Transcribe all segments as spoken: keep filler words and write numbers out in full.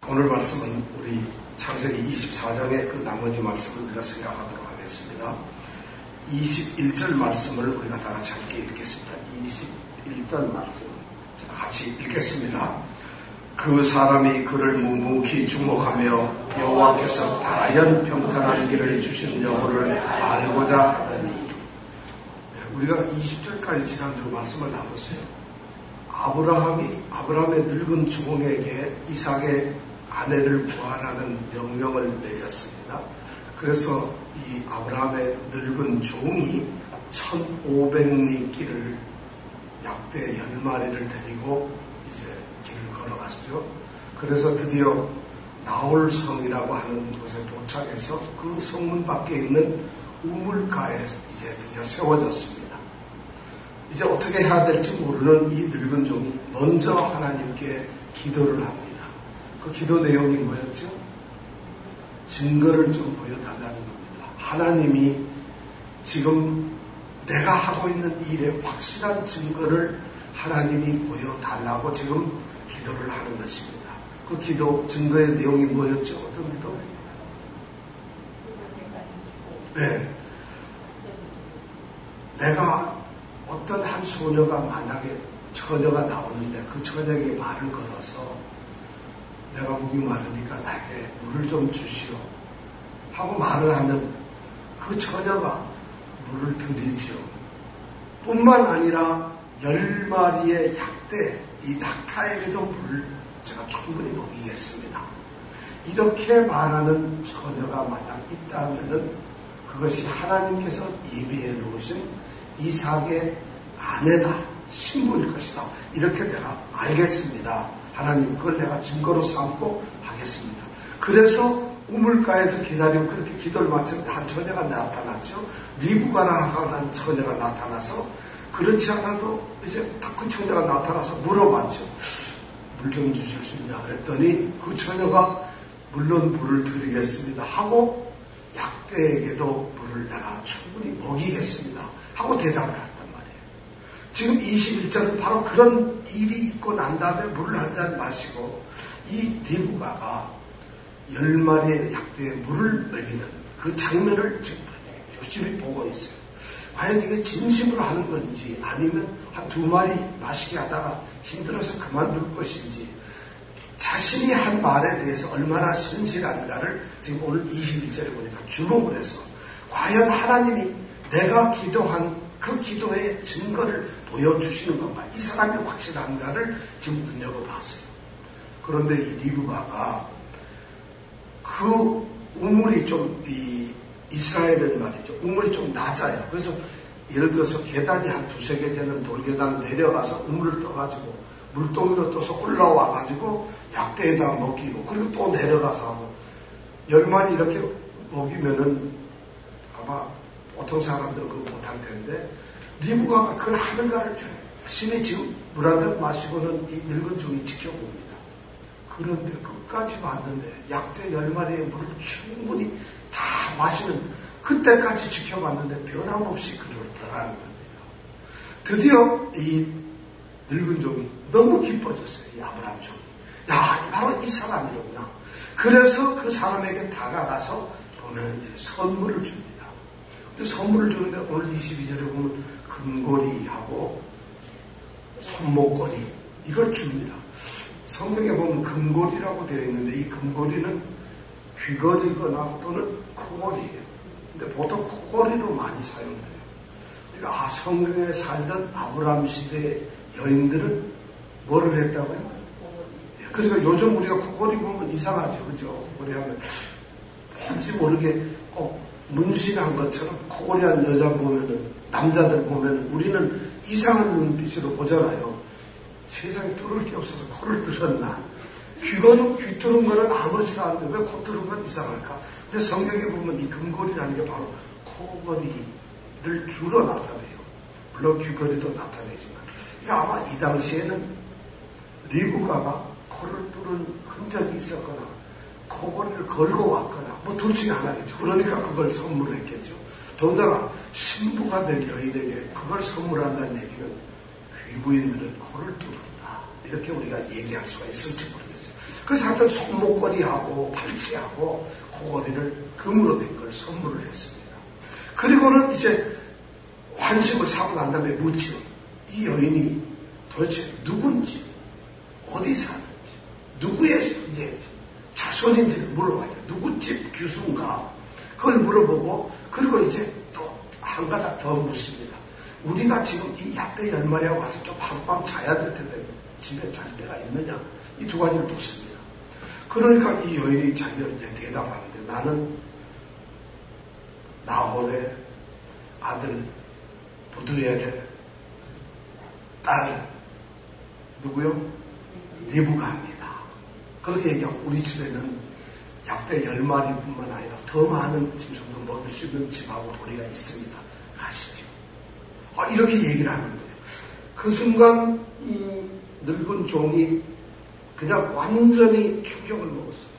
오늘 말씀은 우리 창세기 이십사 장의 그 나머지 말씀을 우리가 생각하도록 하겠습니다. 이십일 절 말씀을 우리가 다 같이 함께 읽겠습니다. 이십일 절 말씀 같이 읽겠습니다. 그 사람이 그를 묵묵히 주목하며 여호와께서 다연 평탄한 길을 주신 여호를 알고자 하더니, 우리가 이십 절까지 지난주 말씀을 나눴어요. 아브라함이 아브라함의 늙은 종에게 이삭의 아내를 구하라는 명령을 내렸습니다. 그래서 이 아브라함의 늙은 종이 천오백 리 길을 약대 열 마리를 데리고 이제 길을 걸어갔죠. 그래서 드디어 나홀 성이라고 하는 곳에 도착해서 그 성문 밖에 있는 우물가에 이제 드디어 세워졌습니다. 이제 어떻게 해야 될지 모르는 이 늙은 종이 먼저 하나님께 기도를 합니다. 그 기도 내용이 뭐였죠? 증거를 좀 보여달라는 겁니다. 하나님이 지금 내가 하고 있는 일에 확실한 증거를 하나님이 보여달라고 지금 기도를 하는 것입니다. 그 기도 증거의 내용이 뭐였죠? 어떤 기도? 네. 내가 어떤 한 소녀가 만약에 처녀가 나오는데 그 처녀에게 말을 걸어서 내가 목이 마르니까 나에게 물을 좀 주시오 하고 말을 하면 그 처녀가 물을 드리지요. 뿐만 아니라 열 마리의 약대 이 낙타에게도 물을 제가 충분히 먹이겠습니다. 이렇게 말하는 처녀가 만약 있다면은 그것이 하나님께서 예비해 놓으신 이삭의 아내다, 신부일 것이다. 이렇게 내가 알겠습니다. 하나님 그걸 내가 증거로 삼고 하겠습니다. 그래서 우물가에서 기다리고 그렇게 기도를 마쳤는데 한 처녀가 나타났죠. 리브가라 하는 처녀가 나타나서, 그렇지 않아도 이제 그 처녀가 나타나서 물어봤죠. 물 좀 주실 수 있냐 그랬더니 그 처녀가 물론 물을 드리겠습니다 하고 약대에게도 물을 내가 충분히 먹이겠습니다 하고 대답을 했단 말이에요. 지금 이십일 절은 바로 그런 일이 있고 난 다음에 물을 한 잔 마시고 이 리브가가 열 마리의 약대에 물을 먹이는 그 장면을 지금 열심히 보고 있어요. 과연 이게 진심으로 하는 건지 아니면 한 두 마리 마시게 하다가 힘들어서 그만둘 것인지, 자신이 한 말에 대해서 얼마나 신실한가를 지금 오늘 이십일 절에 보니까 주목을 해서 과연 하나님이 내가 기도한 그 기도의 증거를 보여주시는 건가, 이 사람이 확실한가를 지금 눈여겨봤어요. 그런데 이 리브가가 그 우물이 좀, 이 이스라엘은 말이죠, 우물이 좀 낮아요. 그래서 예를 들어서 계단이 한 두세 개 되는 돌계단을 내려가서 우물을 떠가지고 물동이로 떠서 올라와가지고 약대에다가 먹이고, 그리고 또 내려가서 하고, 열 마리 이렇게 먹이면은 아마 보통 사람들은 그거 못할 텐데, 리브가가 그걸 하는가를 열심히 지금 물 한 잔 마시고는 이 늙은 종이 지켜봅니다. 그런데 끝까지 봤는데 약대 열 마리의 물을 충분히 다 마시는, 그때까지 지켜봤는데 변함없이 그러더라는 겁니다. 드디어 이 늙은 종이 너무 기뻐졌어요. 이 아브라함 종이. 야, 바로 이 사람이로구나. 그래서 그 사람에게 다가가서 보면 이제 선물을 줍니다. 근데 선물을 주는데 오늘 이십이 절에 보면 금고리하고 손목걸이 이걸 줍니다. 성경에 보면 금고리라고 되어 있는데 이 금고리는 귀걸이거나 또는 코걸이에요. 근데 보통 코걸이로 많이 사용돼요. 그러니까 아, 성경에 살던 아브라함 시대의 여인들은 뭐를 했다고요? 그러니까 요즘 우리가 코걸이 보면 이상하죠. 그죠? 코걸이 하면 뭔지 모르게 꼭 문신한 것처럼 코걸이한 여자 보면은, 남자들 보면 우리는 이상한 눈빛으로 보잖아요. 세상에 뚫을 게 없어서 코를 뚫었나? 귀거는 귀 뚫은 거는 아무렇지도 않은데 왜 코 뚫은 건 이상할까? 근데 성경에 보면 이 금고리라는 게 바로 코걸이를 주로 나타내요. 물론 귀걸이도 나타내지만. 그러니까 아마 이 당시에는 리브가가 코를 뚫은 흔적이 있었거나 코걸이를 걸고 왔거나 뭐 둘 중에 하나겠죠. 그러니까 그걸 선물했겠죠. 더군다나 신부가 될 여인에게 그걸 선물한다는 얘기는 귀부인들은 코를 뚫었다 이렇게 우리가 얘기할 수가 있을지 모르겠어요. 그래서 하여튼 손목걸이하고 팔찌하고 고거리를 금으로 된 걸 선물을 했습니다. 그리고는 이제 환심을 사고 난 다음에 묻죠. 이 여인이 도대체 누군지, 어디 사는지, 누구의 이제 자손인지를 물어봐야 돼요. 누구 집 규수인가? 그걸 물어보고, 그리고 이제 또 한 가닥 더 묻습니다. 우리가 지금 이 약대 열마리하고 와서 좀 하룻밤 자야 될 텐데 집에 잘 데가 있느냐? 이 두 가지를 묻습니다. 그러니까 이 여인이 자기를 이제 대답하는데, 나는 나홀의 아들 부두엘의 딸 누구요? 리브가입니다. 그렇게 얘기하고, 우리 집에는 약대 열 마리뿐만 아니라 더 많은 짐승도 먹을 수 있는 집하고 우리가 있습니다. 가시죠. 아, 이렇게 얘기를 하는 거예요. 그 순간 이 늙은 종이 그냥 완전히 충격을 먹었어요.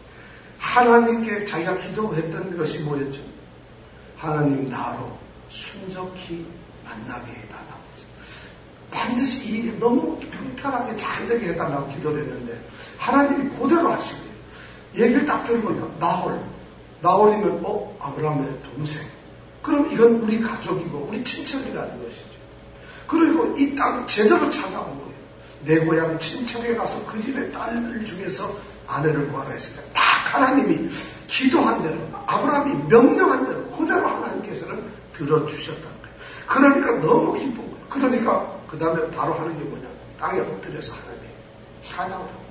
하나님께 자기가 기도했던 것이 뭐였죠? 하나님, 나로 순적히 만나게 해달라고. 반드시 이 일이 너무 평탄하게 잘 되게 해달라고 기도를 했는데 하나님이 그대로 하시고요. 얘기를 딱 들으면 나홀, 나홀이면 어? 아브라함의 동생. 그럼 이건 우리 가족이고 우리 친척이라는 것이죠. 그리고 이 땅 제대로 찾아온 거예요. 내 고향 친척에 가서 그 집의 딸들 중에서 아내를 구하라 했을 때 딱 하나님이 기도한 대로, 아브라함이 명령한 대로 그대로 하나님께서는 들어주셨다는 거예요. 그러니까 너무 기쁜 거예요. 그러니까 그 다음에 바로 하는 게 뭐냐? 땅에 엎드려서 하나님 찬양을 하고,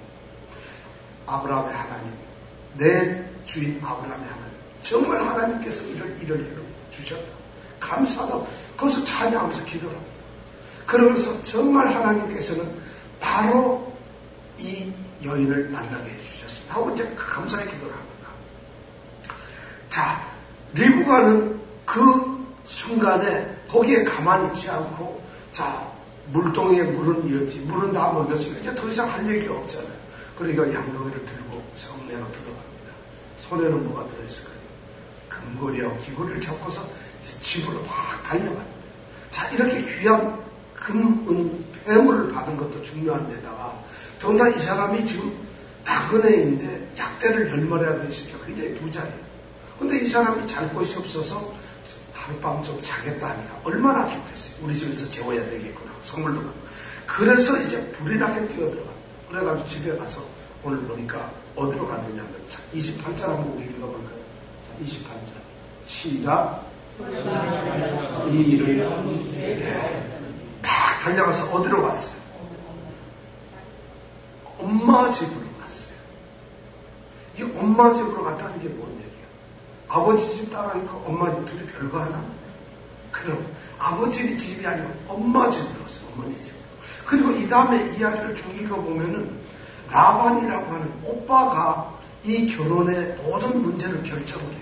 아브라함의 하나님, 내 주인 아브라함의 하나님, 정말 하나님께서 이를 이를 이를 주셨다. 감사하다고 거기서 찬양하면서 기도를 합니다. 그러면서 정말 하나님께서는 바로 이 여인을 만나게 해주셨습니다. 하고 이제 감사의 기도를 합니다. 자, 리브가는 그 순간에 거기에 가만히 있지 않고, 자, 물동이에 물은 이었지, 물은 다 먹였으니까 이제 더 이상 할 얘기가 없잖아요. 그러니까 양동이를 들고 성내로 들어갑니다. 손에는 뭐가 들어있을까요? 금고리하고 귀고리를 잡고서 이제 집으로 확 달려갑니다. 자, 이렇게 귀한 금, 은, 폐물을 받은 것도 중요한 데다가 더군다나 이 사람이 지금 나그네인데 약대를 열마리나 되시니까 굉장히 부자예요. 근데 이 사람이 잘 곳이 없어서 하룻밤 좀 자겠다 하니까 얼마나 좋겠어요. 우리 집에서 재워야 되겠구나. 선물도 받고. 그래서 이제 불이 나게 뛰어들어가. 그래가지고 집에 가서 오늘 보니까 어디로 갔느냐면 이십팔 절 한번 우리 읽어볼까요? 자, 이십팔 절 시작. 이 일을 네, 막 달려가서 어디로 갔어요? 엄마 집으로 갔어요. 이 엄마 집으로 갔다는 게 뭔 얘기야? 아버지 집 따라니까 엄마 집 둘이 별거 하나? 그럼 아버지 집이 아니고 엄마 집으로 갔어요. 어머니 집으로. 그리고 이 다음에 이야기를 쭉 읽어보면은 라반이라고 하는 오빠가 이 결혼의 모든 문제를 결정을 해요.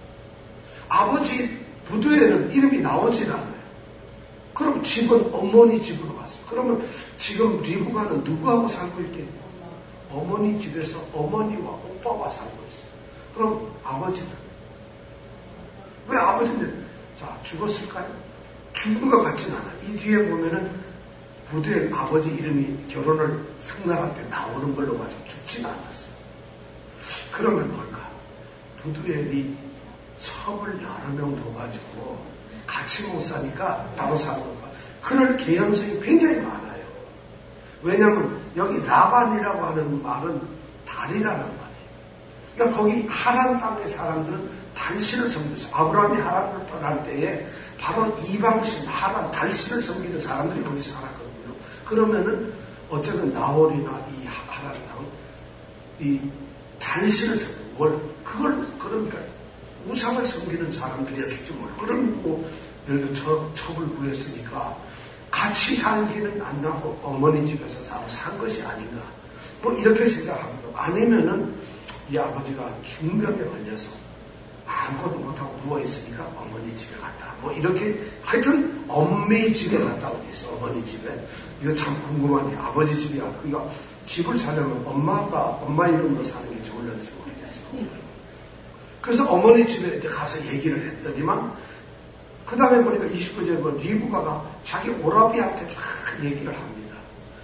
아버지 부두에는 이름이 나오질 않아요. 그럼 집은 어머니 집으로 갔어요. 그러면 지금 리브가는 누구하고 살고 있겠냐? 어머니 집에서 어머니와 오빠와 살고 있어요. 그럼 아버지는? 왜 아버지는? 자, 죽었을까요? 죽은 것 같진 않아요. 이 뒤에 보면은 부두엘 아버지 이름이 결혼을 승낙할 때 나오는 걸로 봐서 죽진 않았어요. 그러면 뭘까? 부두엘이 첩을 여러 명 둬가지고 같이 못 사니까 따로 사는 건가? 그럴 개연성이 굉장히 많아요. 왜냐하면 여기 라반이라고 하는 말은 달이라는 말이에요. 그러니까 거기 하란 땅의 사람들은 달신을 섬겼어요. 아브라함이 하란을 떠날 때에 바로 이방신, 하란, 달신을 섬기는 사람들이 거기 살았거든요. 그러면은 어쨌든 나홀이나 이 하란 땅, 이 달신을 섬기는 뭘, 그걸, 그러니까 우상을 섬기는 사람들이었을지 모르고, 그럼 뭐, 예를 들어 첩, 첩을 구했으니까 같이 살기는 안 나고 어머니 집에서 서로 산 것이 아닌가. 뭐 이렇게 생각합니다. 아니면은 이 아버지가 중병에 걸려서 아무것도 못하고 누워있으니까 어머니 집에 갔다. 뭐 이렇게 하여튼 엄미 집에 갔다고 돼 있어. 어머니 집에. 이거 참 궁금하네. 아버지 집이야. 그러니까 집을 사려면 엄마가 엄마 이름으로 사는 게 좋을런지 모르겠어요. 그래서 어머니 집에 이제 가서 얘기를 했더니만 그 다음에 보니까 이십구 절에 보면 리브가가 자기 오라비한테 다 얘기를 합니다.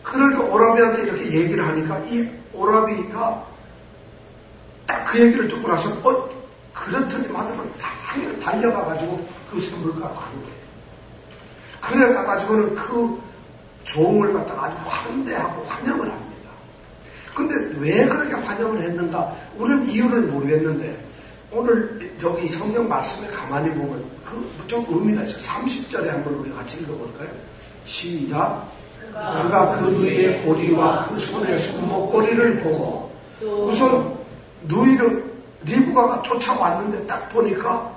그러니까 오라비한테 이렇게 얘기를 하니까 이 오라비가 딱 그 얘기를 듣고 나서 어 그렇더니 마들은 다 달려가가지고 그 샘물가로 가는 거예요. 그래가지고는 그 종을 갖다가 아주 환대하고 환영을 합니다. 근데 왜 그렇게 환영을 했는가? 우리는 이유를 모르겠는데 오늘 저기 성경 말씀에 가만히 보면 그 좀 의미가 있어요. 삼십 절에 한번 우리 같이 읽어볼까요? 시작. 그가, 그가 그 누이의 고리와 그 손의 손목고리를 보고 우선 누이를 리브가가 쫓아왔는데 딱 보니까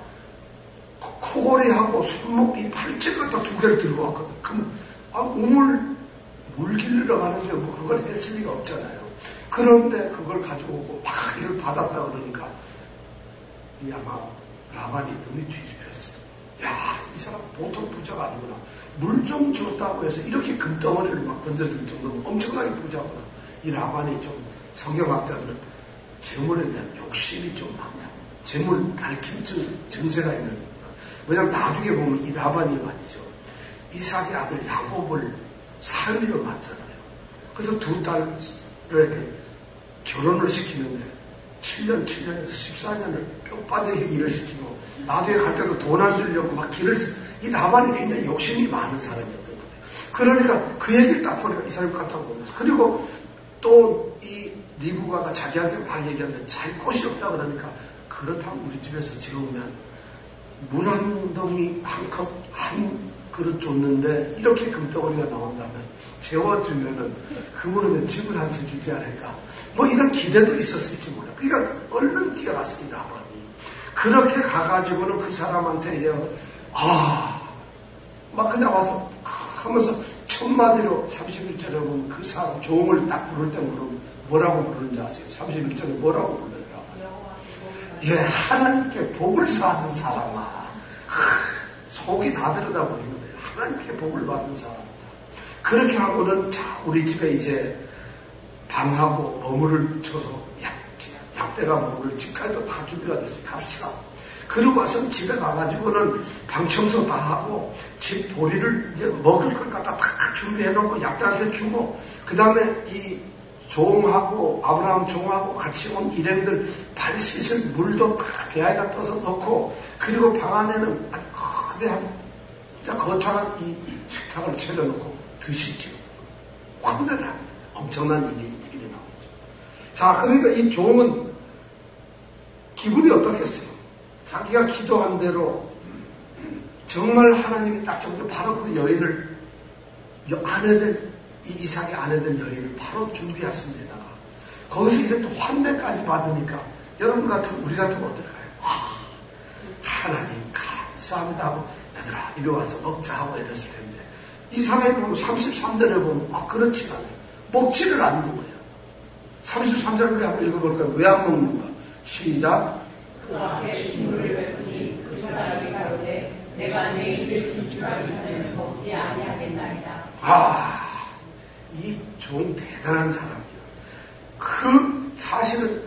코골이하고 손목이 팔찌가 또 두 개를 들고 왔거든. 그럼 아, 우물 물 길르러 가는데 뭐 그걸 했을 리가 없잖아요. 그런데 그걸 가지고 오고 막 이걸 받았다 그러니까 이 아마 라반이 눈이 뒤집혔어요. 야, 이 사람 보통 부자가 아니구나. 물 좀 줬다고 해서 이렇게 금덩어리를 막 던져줄 정도면 엄청나게 부자구나. 이 라반이 좀 성경학자들은 재물에 대한 욕심이 좀 많다. 재물 밝힘증 증세가 있는. 왜냐하면 나중에 보면 이 라반이 말이죠. 이삭의 아들 야곱을 사위로 맞잖아요. 그래서 두 딸을 이렇게 결혼을 시키는데 칠 년, 칠 년에서 십사 년을 뼈 빠지게 일을 시키고 나중에 갈 때도 돈 안 주려고 막 길을 이 라반이 굉장히 욕심이 많은 사람이었던 것 같아요. 그러니까 그 얘기를 딱 보니까 이 사람이 같다고 보면서 그리고 또 이 리브가가 자기한테 막 얘기하는데 잘 곳이 없다 그러니까 그렇다면 우리 집에서 재우면 물 한 덩이 한 컵 한 그릇 줬는데 이렇게 금덩어리가 나온다면 재워주면은 그분은 집을 한 채 주지 않을까 뭐 이런 기대도 있었을지 몰라. 그러니까 얼른 뛰어갔습니다. 라반이 그렇게 가가지고는 그 사람한테 아 막 그냥 와서 하면서 첫마디로 삼십일 절에 보면 그 사람 종을 딱 부를 때 뭐라고 부르는지 아세요? 삼십일 절에 뭐라고 부르더라? 예, 하나님께 복을 쌓는 사람아. 속이 다 들여다보이는 거예요. 하나님께 복을 받는 사람이다. 그렇게 하고는 자 우리 집에 이제 방하고 머물을 쳐서 약, 약대가 머물 집까지도 다 준비가 됐어요. 갑시다. 그러고 와서 집에 가가지고는 방 청소 다 하고 집 보리를 이제 먹을 걸 갖다 다 준비해놓고 약대한테 주고 그 다음에 이 종하고 아브라함 종하고 같이 온 일행들 발 씻을 물도 다 대야에다 떠서 넣고 그리고 방 안에는 아주 거대한 진짜 거창한 이 식탁을 차려놓고 드시죠. 환대를 합니다. 엄청난 일이 일어나고 있죠. 자, 그러니까 이 종은 기분이 어떻겠어요? 자기가 기도한 대로 정말 하나님이 딱 정말 바로 그 여인을 아내들 이 이삭의 아내들 여인을 바로 준비하신 데다가 거기서 이제 또 환대까지 받으니까 여러분 같은 우리 같으면 어떨까요? 아, 하나님 감사합니다 하고 얘들아 이리 와서 먹자 하고 이랬을 텐데 이 사람이 보면 삼십삼 절에 보면 아 그렇지가 않아요. 먹지를 않는 거예요. 삼십삼 절을 우리 한번 읽어볼까요? 왜 안 먹는가? 시작. 그 앞에 식물을 베푸니 그 사람이 가로되 내가 내 입을 진출하기 전에는 먹지 아니하겠나이다. 아, 이 종 대단한 사람이에요. 그 사실은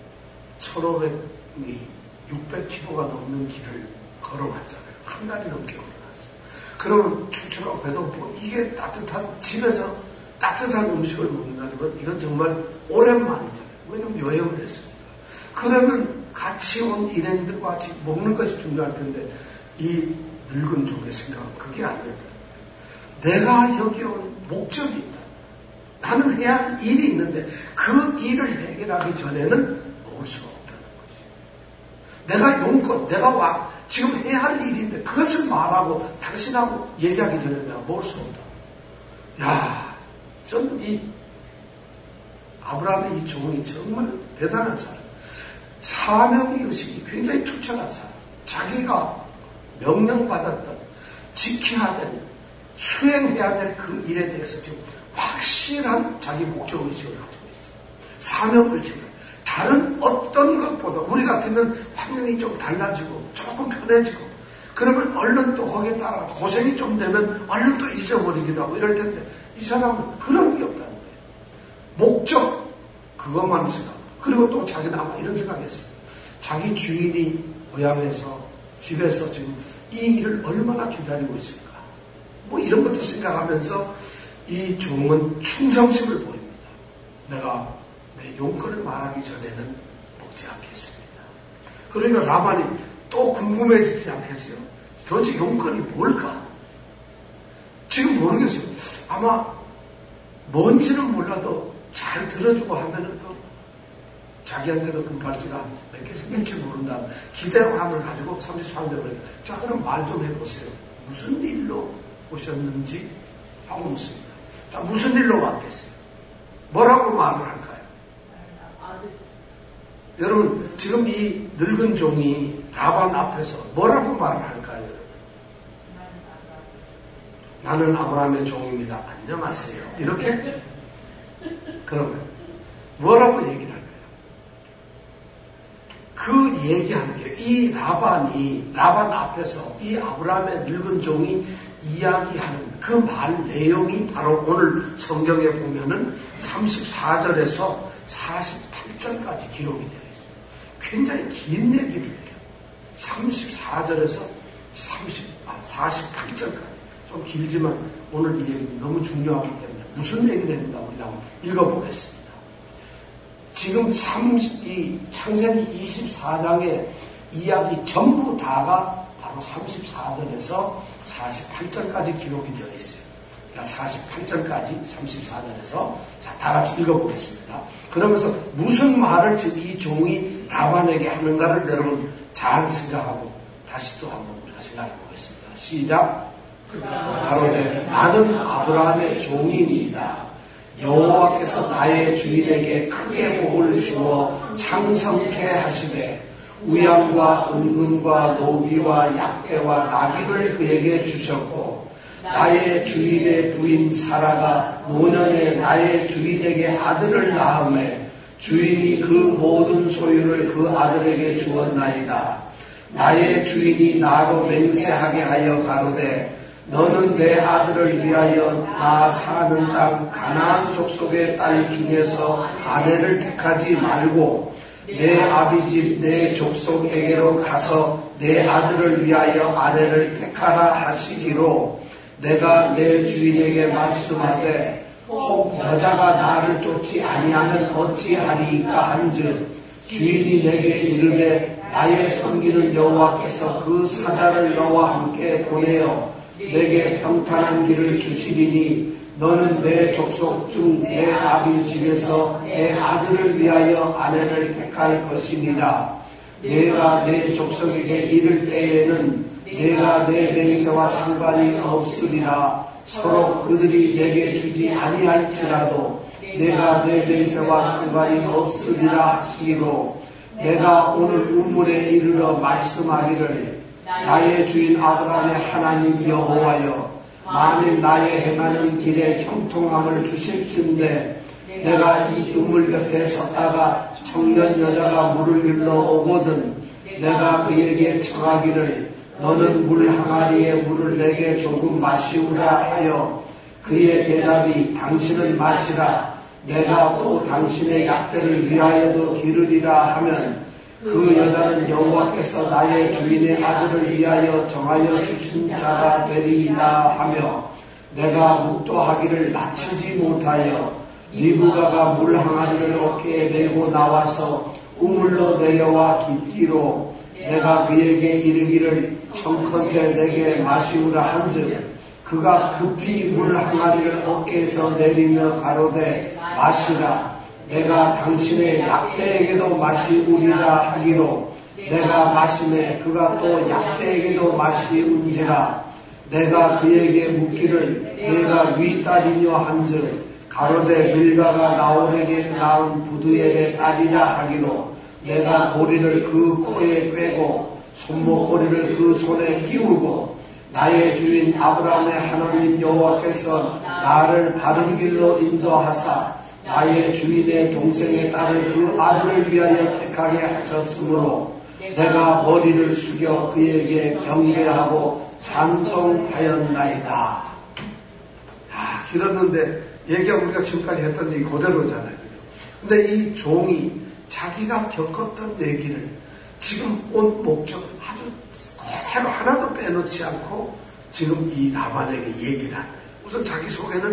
천오백이 육백 킬로미터가 넘는 길을 걸어왔잖아요. 한 달이 넘게 걸어왔어요. 그러면 출출하고 배도 고프고 이게 따뜻한 집에서 따뜻한 음식을 먹는다는 건 이건 정말 오랜만이잖아요. 왜냐면 여행을 했으니까. 그러면 같이 온 일행들과 같이 먹는 것이 중요할 텐데 이 늙은 종의 생각은 그게 아니었다. 내가 여기 온 목적이 있다. 나는 해야 할 일이 있는데 그 일을 해결하기 전에는 먹을 수가 없다는 것이죠. 내가 용건, 내가 와, 지금 해야 할 일인데 그것을 말하고 당신하고 얘기하기 전에 내가 먹을 수가 없다. 야, 전 이 아브라함의 이 종이 정말 대단한 사람. 사명의식이 굉장히 투철한 사람. 자기가 명령받았던 지켜야 될, 수행해야 될 그 일에 대해서 지금 확실한 자기 목적의식을 가지고 있어요. 사명의식을. 다른 어떤 것보다 우리 같으면 환경이 좀 달라지고 조금 편해지고 그러면 얼른 또 거기에 따라 고생이 좀 되면 얼른 또 잊어버리기도 하고 이럴 텐데 이 사람은 그런 게 없다는 거예요. 목적 그것만 생각. 그리고 또 자기는 아마 이런 생각했어요. 자기 주인이 고향에서 집에서 지금 이 일을 얼마나 기다리고 있을까. 뭐 이런 것도 생각하면서 이 종은 충성심을 보입니다. 내가 내 용건을 말하기 전에는 먹지 않겠습니다. 그러니까 라반이 또 궁금해지지 않겠어요? 도대체 용건이 뭘까? 지금 모르겠어요. 아마 뭔지는 몰라도 잘 들어주고 하면은 또 자기한테도 금발지가 몇 개 생길지 모른다는 기대감을 가지고 삼십삼 절에 자 그럼 말 좀 해보세요. 무슨 일로 오셨는지 하고 묻습니다. 자 무슨 일로 왔겠어요? 뭐라고 말을 할까요? 여러분 지금 이 늙은 종이 라반 앞에서 뭐라고 말을 할까요? 나는 아브라함의 종입니다. 안녕하세요. 이렇게? 그러면 뭐라고 얘기를 할까요? 그 얘기하는 게 이 라반이 라반 앞에서 이 아브라함의 늙은 종이 이야기하는 그 말 내용이 바로 오늘 성경에 보면은 삼십사 절에서 사십팔 절까지 기록이 되어 있어요. 굉장히 긴 얘기를 해요. 삼십사 절에서 삼십, 아, 사십팔 절까지. 좀 길지만 오늘 이 얘기는 너무 중요하기 때문에 무슨 얘기를 했는가 우리가 한번 읽어보겠습니다. 지금 참, 이 창세기 이십사 장의 이야기 전부 다가 바로 삼십사 절에서 사십팔 절까지 기록이 되어 있어요. 그러니까 사십팔 절까지 삼십사 절에서 자, 다 같이 읽어보겠습니다. 그러면서 무슨 말을 지금 이 종이 라반에게 하는가를 여러분 잘 생각하고 다시 또 한번 우리가 생각해 보겠습니다. 시작. 가로되 나는 아브라함의 종이니이다. 여호와께서 나의 주인에게 크게 복을 주어 창성케 하시되 우양과 은근과 노비와 약대와 나귀를 그에게 주셨고 나의 주인의 부인 사라가 노년에 나의 주인에게 아들을 낳음에 주인이 그 모든 소유를 그 아들에게 주었나이다. 나의 주인이 나로 맹세하게 하여 가로되 너는 내 아들을 위하여 나 사는 땅 가나안 족속의 딸 중에서 아내를 택하지 말고 내 아비집 내 족속에게로 가서 내 아들을 위하여 아내를 택하라 하시기로 내가 내 주인에게 말씀하되 혹 여자가 나를 쫓지 아니하면 어찌하리이까 한즉 주인이 내게 이르되 나의 섬기는 여호와께서 그 사자를 너와 함께 보내어 내게 평탄한 길을 주시리니 너는 내 족속 중 내 아비 집에서 내 아들을 위하여 아내를 택할 것이니라. 내가 내 족속에게 이를 때에는 내가 내 맹세와 상관이 없으리라. 서로 그들이 내게 주지 아니할지라도 내가 내 맹세와 상관이 없으리라 하시기로 내가 오늘 우물에 이르러 말씀하기를 나의 주인 아브라함의 하나님 여호와여 만일 나의 행하는 길에 형통함을 주실진대 내가 이 우물 곁에 섰다가 청년 여자가 물을 일러 오거든 내가 그에게 청하기를 너는 물 항아리에 물을 내게 조금 마시우라 하여 그의 대답이 당신은 마시라 내가 또 당신의 약대를 위하여도 기르리라 하면 그 여자는 여호와께서 나의 주인의 아들을 위하여 정하여 주신 자가 되리이다 하며 내가 묵도하기를 낮추지 못하여 리브가가 물 항아리를 어깨에 메고 나와서 우물로 내려와 깊기로 내가 그에게 이르기를 청컨대 내게 마시우라 한즉 그가 급히 물 항아리를 어깨에서 내리며 가로되 마시라 내가 당신의 약대에게도 마시우리라 하기로 내가 마시매 그가 또 약대에게도 마시운지라 내가 그에게 묻기를 내가 위 딸이뇨 한즉 가로되 밀가가 나홀에게 낳은 부두엘의 딸이라 하기로 내가 고리를 그 코에 꿰고 손목고리를 그 손에 끼우고 나의 주인 아브라함의 하나님 여호와께서 나를 바른 길로 인도하사 나의 주인의 동생의 딸을 그 아들을 위하여 택하게 하셨으므로 내가 머리를 숙여 그에게 경배하고 찬송하였나이다. 아, 길었는데 얘기가 우리가 지금까지 했던 얘기 그대로잖아요. 그죠? 근데 이 종이 자기가 겪었던 얘기를 지금 온 목적을 아주 그대로 하나도 빼놓지 않고 지금 이 라반에게 얘기를 하는 거예요. 우선 자기 소개는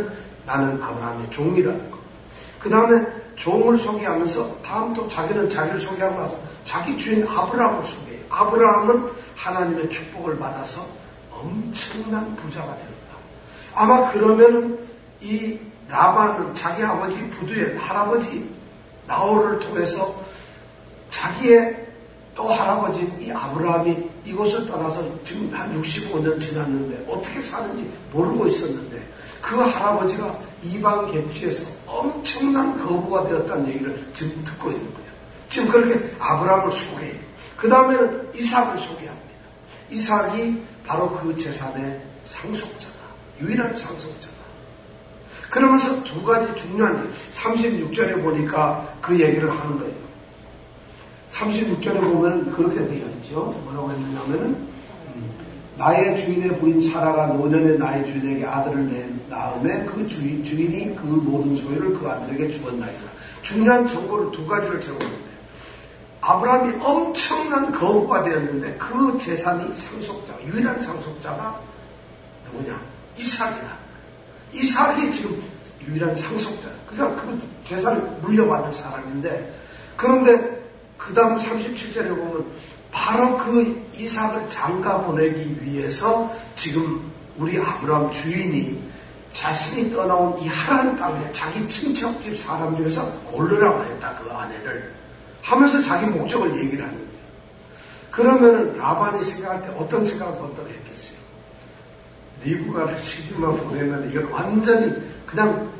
나는 아브라함의 종이라는 거. 그 다음에 종을 소개하면서 다음 또 자기는 자기를 소개하고 나서 자기 주인 아브라함을 소개해요. 아브라함은 하나님의 축복을 받아서 엄청난 부자가 되었다. 아마 그러면 이 라반은 자기 아버지 부두의 할아버지 나홀을 통해서 자기의 또 할아버지인 이 아브라함이 이곳을 떠나서 지금 한 육십오 년 지났는데 어떻게 사는지 모르고 있었는데 그 할아버지가 이방 객지에서 엄청난 거부가 되었다는 얘기를 지금 듣고 있는 거예요. 지금 그렇게 아브라함을 소개해요. 그 다음에는 이삭을 소개합니다. 이삭이 바로 그 재산의 상속자다. 유일한 상속자다. 그러면서 두 가지 중요한 일, 삼십육 절에 보니까 그 얘기를 하는 거예요. 삼십육 절에 보면 그렇게 되어 있죠. 뭐라고 했냐면은 음, 나의 주인의 부인 사라가 노년의 나의 주인에게 아들을 낸 다음에 그 주인, 주인이 그 모든 소유를 그 아들에게 주었나이다. 중요한 정보를 두 가지를 제공했는데 아브라함이 엄청난 거부가 되었는데 그 재산이 상속자, 유일한 상속자가 누구냐? 이삭이다. 이삭이 지금 유일한 상속자. 그러니까 그 재산을 물려받을 사람인데 그런데 그 다음 삼십칠 절에 보면 바로 그 이삭을 장가 보내기 위해서 지금 우리 아브라함 주인이 자신이 떠나온 이 하란 땅에 자기 친척집 사람 중에서 고르라고 했다. 그 아내를 하면서 자기 목적을 얘기를 하는 거예요. 그러면 라반이 생각할 때 어떤 생각을 번뜩 했겠어요? 리브가를 시집만 보내면 이건 완전히 그냥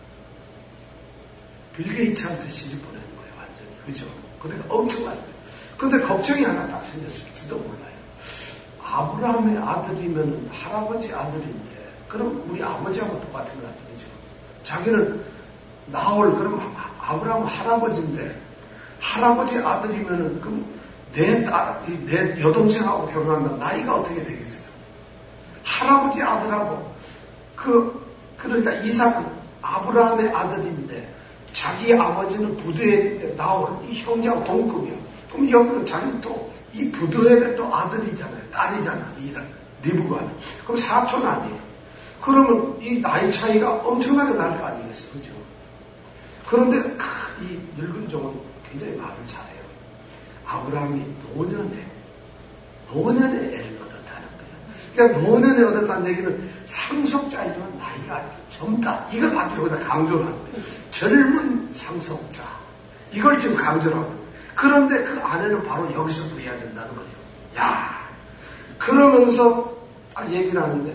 빌 게이츠한테 시집 보내는 거예요. 완전히. 그죠? 그러니까 엄청나요. 근데 걱정이 하나 딱 생겼을지도 몰라요. 아브라함의 아들이면 할아버지 아들인데 그럼 우리 아버지하고 똑같은 거 아니에요? 그죠? 자기는 나홀 그럼 아브라함 할아버지인데 할아버지 아들이면은 그럼 내 딸, 내 여동생하고 결혼한다. 나이가 어떻게 되겠어요? 할아버지 아들하고 그 그러니까 이삭은 아브라함의 아들인데 자기 아버지는 부두에 나올 이 형제하고 동급이야. 그럼 여기는 자기는 또 이 부두에 또 아들이잖아요. 딸이잖아. 이 리브가는. 그럼 사촌 아니에요. 그러면 이 나이 차이가 엄청나게 날 거 아니겠어요. 그죠? 그런데 이 늙은 종은 굉장히 말을 잘해요. 아브라함이 노년에 노년에 애를 얻었다는 거예요. 그러니까 노년에 얻었다는 얘기는 상속자이지만 나이가 젊다. 이걸 아주 여기다 강조를 하는 거예요. 젊은 상속자. 이걸 지금 강조를 하고 있어요. 그런데 그 아내는 바로 여기서 구해야 된다는 거예요. 야, 그러면서 딱 얘기를 하는데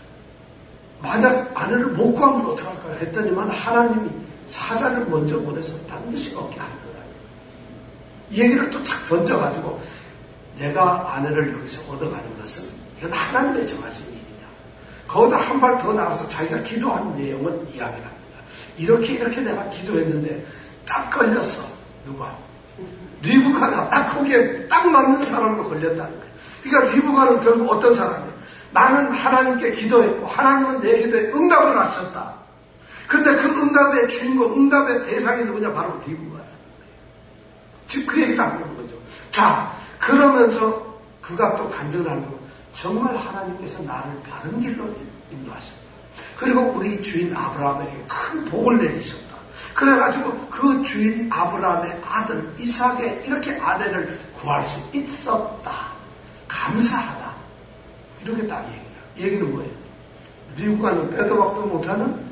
만약 아내를 못 구하면 어떡할까 했더니만 하나님이 사자를 먼저 보내서 반드시 얻게 할 거라고. 이 얘기를 또 탁 던져가지고 내가 아내를 여기서 얻어가는 것은 이건 하나님의 정하신 일이다. 거기다 한 발 더 나가서 자기가 기도한 내용을 이야기를 합니다. 이렇게 이렇게 내가 기도했는데 딱 걸렸어. 누가? 리브가가 딱 거기에 딱 맞는 사람으로 걸렸다는 거예요. 그러니까 리브가는 결국 어떤 사람이에요? 나는 하나님께 기도했고 하나님은 내 기도에 응답을 하셨다. 근데 그 응답의 주인공, 응답의 대상이 누구냐? 바로 리브가라는 거예요. 지금 그 얘기를 하는 거죠. 자, 그러면서 그가 또 간증하는 거 정말 하나님께서 나를 바른 길로 인도하셨다. 그리고 우리 주인 아브라함에게 큰 복을 내리셨다. 그래가지고 그 주인 아브라함의 아들 이삭에 이렇게 아내를 구할 수 있었다. 감사하다. 이렇게 딱 얘기해요. 얘기는 뭐예요? 리브가는 빼도 박도 못하는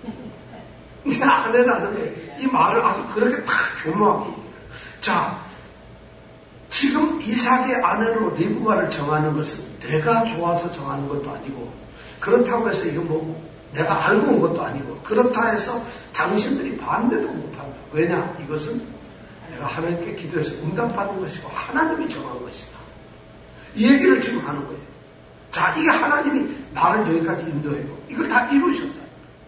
아내라는 거예요. 이 말을 아주 그렇게 딱 교묘하게 얘기해요. 자, 지금 이삭의 아내로 리브가를 정하는 것은 내가 좋아서 정하는 것도 아니고 그렇다고 해서 이거 뭐 내가 알고 온 것도 아니고 그렇다 해서 당신들이 반대도 못한다. 왜냐? 이것은 내가 하나님께 기도해서 응답받는 것이고 하나님이 정한 것이다. 이 얘기를 지금 하는 거예요. 자, 이게 하나님이 나를 여기까지 인도했고 이걸 다 이루셨다.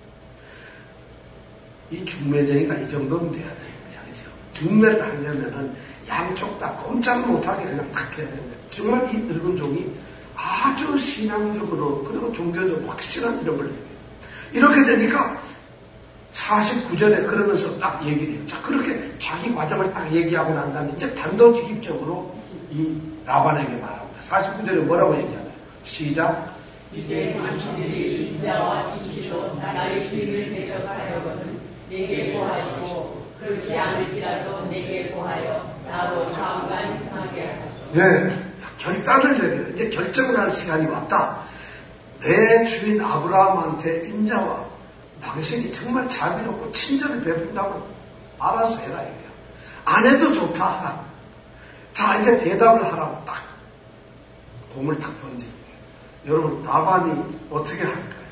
이 중매쟁이가 이 정도는 돼야 되는 거야. 그죠? 중매를 하려면은 양쪽 다 꼼짝 못하게 그냥 탁 해야 되는데 정말 이 늙은 종이 아주 신앙적으로 그리고 종교적으로 확실한 이런 걸 얘기해요. 이렇게 되니까 사십구 절에 그러면서 딱 얘기를 해요. 자, 그렇게 자기 과정을 딱 얘기하고 난 다음에 이제 단도직입적으로 이 라반에게 말합니다. 사십구 절에 뭐라고 얘기하나요? 시작. 이제 당신들이 인자와 진실로 나의 주인을 대적하려거든 내게 고하시고 그렇지 않을지라도 내게 고하여 나로 좌우간 행하게 하소서. 네, 결단을 내리는 이제 결정을 할 시간이 왔다. 내 주인 아브라함한테 인자와 당신이 정말 자비롭고 친절을 베푼다면 알아서 해라 이거야. 안 해도 좋다. 자, 이제 대답을 하라고 딱 공을 탁 던지는 거예요. 여러분, 라반이 어떻게 할까요?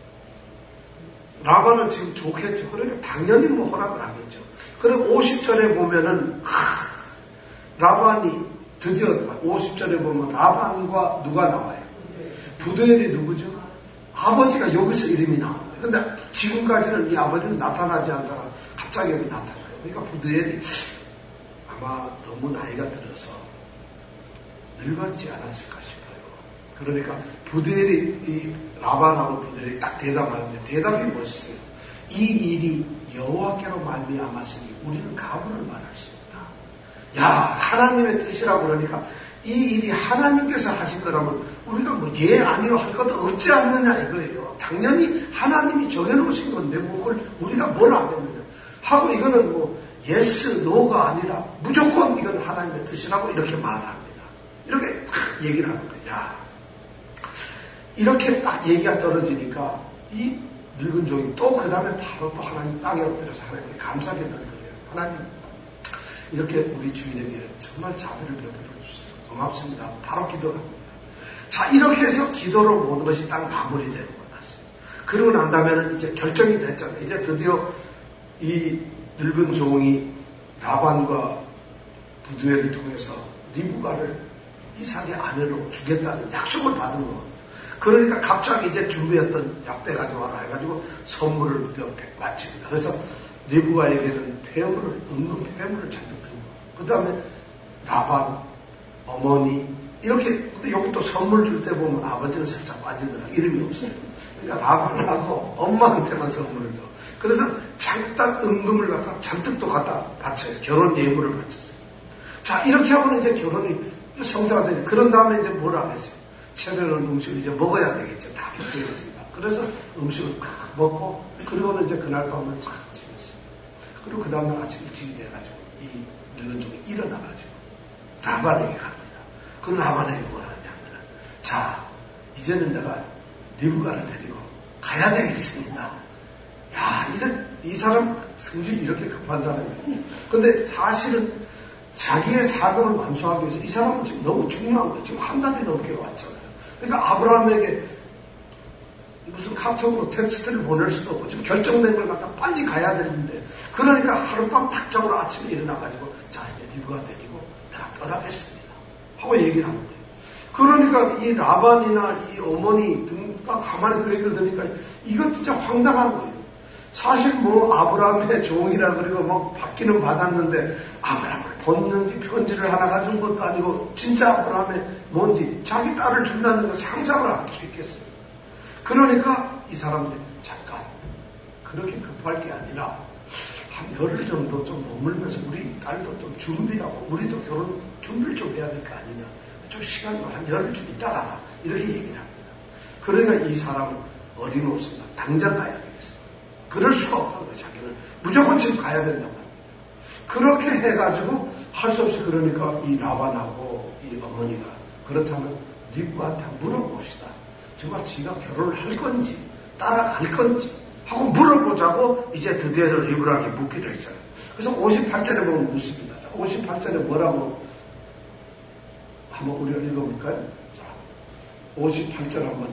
라반은 지금 좋겠죠. 그러니까 당연히 뭐 허락을 하겠죠. 그럼 오십 절에 보면은 하, 라반이 드디어 오십 절에 보면 라반과 누가 나와요? 부두엘이 누구죠? 아버지가 여기서 이름이 나와요. 근데 지금까지는 이 아버지는 나타나지 않다가 갑자기 여기 나타나요. 그러니까 부두엘이 아마 너무 나이가 들어서 늙었지 않았을까 싶어요. 그러니까 부두엘이 이 라반하고 부두엘이 딱 대답하는데 대답이 멋있어요. 이 일이 여호와께로 말미암았으니 우리는 가문을 말할 수 없다. 야, 하나님의 뜻이라고 그러니까 이 일이 하나님께서 하신 거라면 우리가 뭐 예 아니요 할 것도 없지 않느냐 이거예요. 당연히 하나님이 정해놓으신 건데 뭐 그걸 우리가 뭘 하겠느냐 하고 이거는 뭐 예스 노가 아니라 무조건 이건 하나님의 뜻이라고 이렇게 말합니다. 이렇게 딱 얘기를 하는 거예요. 야, 이렇게 딱 얘기가 떨어지니까 이 늙은 종이 또 그 다음에 바로 또 하나님 땅에 엎드려서 하나님께 감사하게 들더래요. 하나님 이렇게 우리 주인에게 정말 자비를 베풀어 주셔서 고맙습니다. 바로 기도를 합니다. 자, 이렇게 해서 기도로 모든 것이 딱 마무리되는 것 같습니다. 그러고 난 다음에는 이제 결정이 됐잖아요. 이제 드디어 이 늙은 종이 라반과 부두엘을 통해서 리브가를 이삭의 아내로 주겠다는 약속을 받은 거거든요. 그러니까 갑자기 이제 준비했던 약대 가져와라 해가지고 선물을 드디어 마칩니다. 그래서 리브가에게는 폐물을, 은근 폐물을 잔뜩 준 거예요. 그 다음에 라반, 어머니, 이렇게, 근데 여기 또 선물 줄 때 보면 아버지는 살짝 빠지더라. 이름이 없어요. 그러니까 라반하고 엄마한테만 선물을 줘. 그래서 잔뜩 은금을 갖다 잔뜩 또 갖다 바쳐요. 결혼 예물을 바쳤어요. 자, 이렇게 하면 이제 결혼이 성사가 되죠. 그런 다음에 이제 뭘 하겠어요? 차려놓은 음식을 이제 먹어야 되겠죠. 다 빚어있으니까. 그래서 음식을 탁 먹고, 그리고는 이제 그날 밤을 쫙 지냈어요. 그리고 그 다음날 아침 일찍이 돼가지고, 이 늙은 종이 일어나가지고, 라반에게 갑니다. 그 라반에게 뭘 하냐면은, 자, 이제는 내가 리브가를 데리고 가야 되겠습니다. 야, 이런, 이 사람 성질이 이렇게 급한 사람이었어요. 근데 사실은 자기의 사명을 완수하기 위해서 이 사람은 지금 너무 중요한 거예요. 지금 한 달이 넘게 왔잖아요. 그러니까 아브라함에게 무슨 카톡으로 텍스트를 보낼 수도 없고 지금 결정된 걸 갖다 빨리 가야 되는데 그러니까 하룻밤 탁 자고 아침에 일어나가지고 자, 이제 리브가 데리고 내가 떠나겠습니다. 하고 얘기를 하는 거예요. 그러니까 이 라반이나 이 어머니 등가 가만히 그 얘기를 들으니까 이거 진짜 황당한 거예요. 사실 뭐 아브라함의 종이라 그리고 뭐 받기는 받았는데 아브라함을 본는지 편지를 하나 가진 것도 아니고 진짜 아브라함의 뭔지 자기 딸을 준다는 거 상상을 할 수 있겠어요. 그러니까 이 사람들이 잠깐 그렇게 급할 게 아니라 한 열흘 정도 좀 머물면서 우리 딸도 좀 준비하고 우리도 결혼 준비를 좀 해야 될 거 아니냐. 좀 시간을 한 열흘 좀 있다 가라. 이렇게 얘기를 합니다. 그러니까 이 사람은 어림없습니다. 당장 가야 되겠어요. 그럴 수가 없다는 거예요. 자기는 무조건 지금 가야 된다고 합니다. 그렇게 해가지고 할 수 없이 그러니까 이 라반하고 이 어머니가 그렇다면 리브가한테 물어봅시다. 정말 지가 결혼을 할 건지 따라갈 건지 하고 물어보자고 이제 드디어 리브랑이 묻기를 했잖아요. 그래서 오십팔 절에 보면 묻습니다. 자, 오십팔 절에 뭐라고 한번 우리가 읽어볼까요? 자, 오십팔 절 한번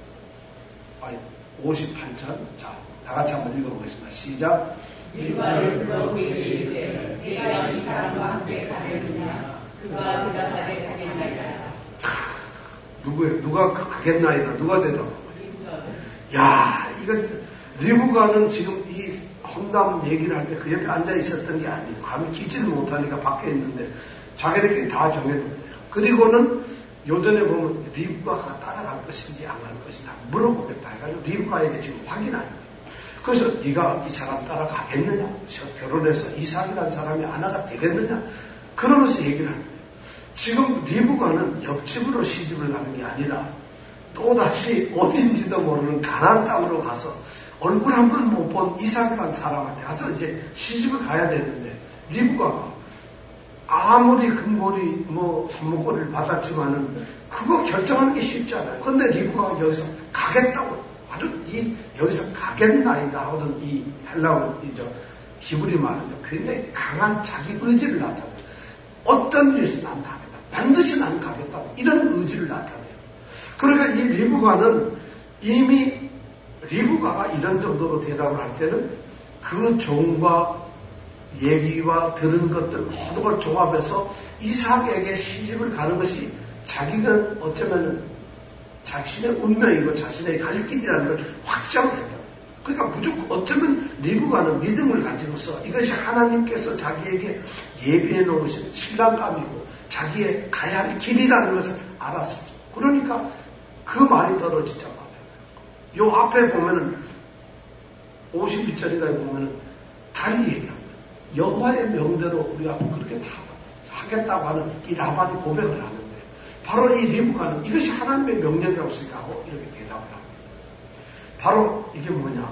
아니 오십팔 절 자, 다 같이 한번 읽어보겠습니다. 시작. 리브가를 불러 그에게 이르되 내가 이 사람과 함께 가겠느냐 그가 대답하되 가겠나이다. 누구예요? 누가 가겠나이다. 누가 대답하고 야, 이거 리브가는 지금 이 험담 얘기를 할 때 그 옆에 앉아 있었던 게 아니에요. 감히 기지를 못하니까 밖에 있는데 자기네끼리 다 정해놓은 거예요. 그리고는 요전에 보면 리브가가 따라갈 것인지 안 갈 것인지 물어보겠다 해가지고 리브가에게 지금 확인하는 거예요. 그래서 네가 이 사람 따라가겠느냐? 결혼해서 이삭이라는 사람이 아내가 되겠느냐? 그러면서 얘기를 하는 거예요. 지금 리브가는 옆집으로 시집을 가는 게 아니라 또다시 어딘지도 모르는 가나안 땅으로 가서 얼굴 한 번 못 본 이삭이라는 사람한테 가서 이제 시집을 가야 되는데, 리브가가 아무리 금고리 뭐 선물고리를 받았지만은 그거 결정하는 게 쉽지 않아요. 근데 리브가가 여기서 가겠다고, 아주 이 여기서 가겠나이다 하거든. 이 헬라어 이죠 히브리 말은 굉장히 강한 자기 의지를 나타내요. 어떤 일에서 난 가겠다, 반드시 난 가겠다, 이런 의지를 나타내요. 그러니까 이 리브가는 이미 리브가가 이런 정도로 대답을 할 때는 그 종과 얘기와 들은 것들 모든 걸 종합해서 이삭에게 시집을 가는 것이 자기는 어쩌면 자신의 운명이고 자신의 갈 길이라는 걸 확정을 했다. 그러니까 무조건 어쩌면 리브가는 믿음을 가지고서 이것이 하나님께서 자기에게 예비해 놓으신 신랑감이고 자기의 가야 할 길이라는 것을 알았습니다. 그러니까 그 말이 떨어지자마자 요 앞에 보면은 오십일 절인가에 보면은 다리 얘기합니다. 여호와의 명대로 우리가 그렇게 다 하겠다고 하는 이 라반이 고백을 하는데, 바로 이 리브가는 이것이 하나님의 명령이라고 생각하고 이렇게 대답을 합니다. 바로 이게 뭐냐?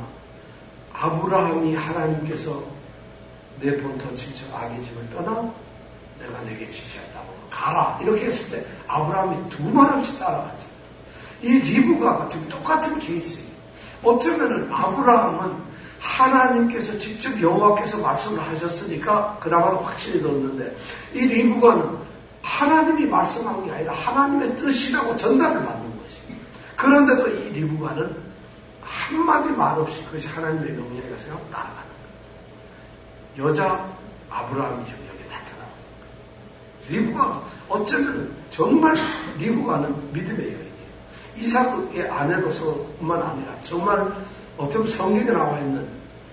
아브라함이 하나님께서 내 본토 친척 아비 집을 떠나 내가 내게 지시했다고 가라 이렇게 했을 때 아브라함이 두 말 없이 따라갔잖아요. 이 리브가가 지금 똑같은 케이스예요. 어쩌면은 아브라함은 하나님께서 직접 여호와께서 말씀을 하셨으니까 그나마도 확신이 들었는데, 이 리브가는 하나님이 말씀한 게 아니라 하나님의 뜻이라고 전달을 받는 것이에요. 그런데도 이 리브가는 한마디 말 없이 그것이 하나님의 명령이라고 생각하고 따라가는 거예요. 여자 아브라함이 지금 여기 나타나는 거예요. 리브가가 어쩌면 정말 리브가는 믿음의 여인이에요. 이삭의 아내로서뿐만 아니라 정말 어떤 성경에 나와 있는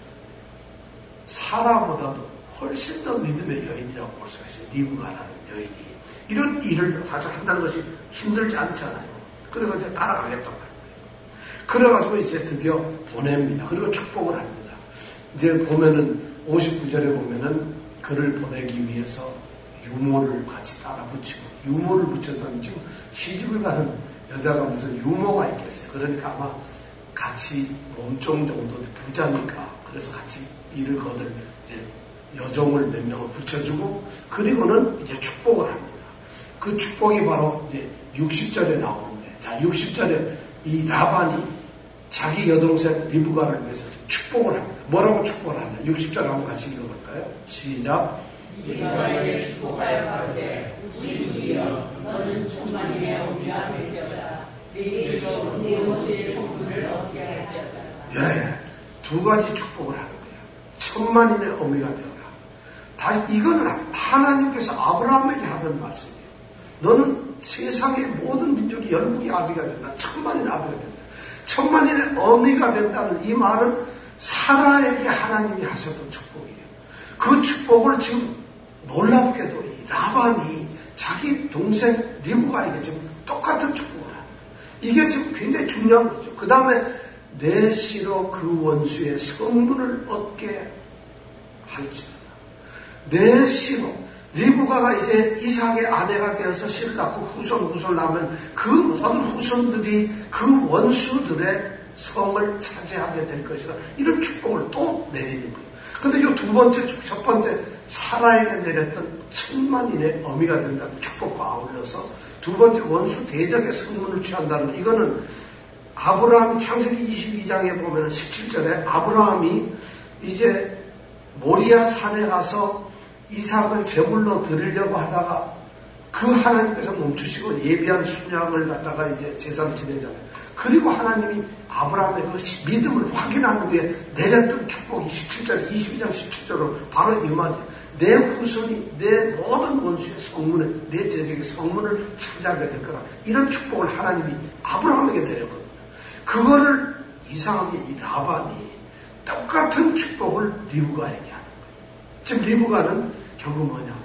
사라보다도 훨씬 더 믿음의 여인이라고 볼 수가 있어요. 리브가라는 여인이. 이런 일을 사실 한다는 것이 힘들지 않잖아요. 그래서 이제 따라가겠단 말이에요. 그래가지고 이제 드디어 보냅니다. 그리고 축복을 합니다. 이제 보면은 오십구 절에 보면은 그를 보내기 위해서 유모를 같이 따라 붙이고, 유모를 붙였다는 지금 시집을 가는 여자가 무슨 유모가 있겠어요. 그러니까 아마 같이 몸종 정도 부자니까 그래서 같이 일을 거들 이제 여종을 몇 명을 붙여주고, 그리고는 이제 축복을 합니다. 그 축복이 바로 이제 육십 절에 나오는데, 자 육십 절에 이 라반이 자기 여동생 리브가를 위해서 축복을 합니다. 뭐라고 축복을 하냐? 육십 절 한번 같이 읽어볼까요? 시작. 리브가에게 축복하여 가로되 우리 누이여 너는 천만인의 어미가 될지어다. 네 실로 네 모세의 성분을 얻게 할지어다. 예, 두 가지 축복을 하는 거예요. 천만인의 어미가 되어라. 다 이거는 하나님께서 아브라함에게 하던 말씀이에요. 너는 세상의 모든 민족이 열국의 아비가 된다. 천만인의 아비가 된다. 천만인의 어미가 된다는 이 말은 사라에게 하나님이 하셨던 축복이에요. 그 축복을 지금 놀랍게도 이 라반이 자기 동생 리브가에게 지금 똑같은 축복을 하는 거예요. 이게 지금 굉장히 중요한 거죠. 그 다음에 내 시로 그 원수의 성문을 얻게 할지어다. 내 시로 리브가가 이제 이삭의 아내가 되어서 씨를 낳고 후손 후손 낳으면 그 모든 후손들이 그 원수들의 성을 차지하게 될 것이다. 이런 축복을 또 내리는 거예요. 그런데 이 두 번째, 첫 번째 사라에게 내렸던 천만인의 어미가 된다는 축복과 아울러서 두 번째 원수 대적의 성문을 취한다는, 이거는 아브라함 창세기 이십이 장에 보면 십칠 절에 아브라함이 이제 모리아 산에 가서 이삭을 제물로 드리려고 하다가 그 하나님께서 멈추시고 예비한 순양을 갖다가 이제 제사를 지내잖아요. 그리고 하나님이 아브라함의 그 믿음을 확인한 후에 내렸던 축복이 십칠 절, 이십이 장 십칠 절로 바로 이 말이에요. 내 후손이 내 모든 원수의 성문을, 내 제적의 성문을 차지하게 될 거라. 이런 축복을 하나님이 아브라함에게 내렸거든요. 그거를 이상하게 이 라반이 똑같은 축복을 리브가에게 하는 거예요. 지금 리브가는 결국 뭐냐?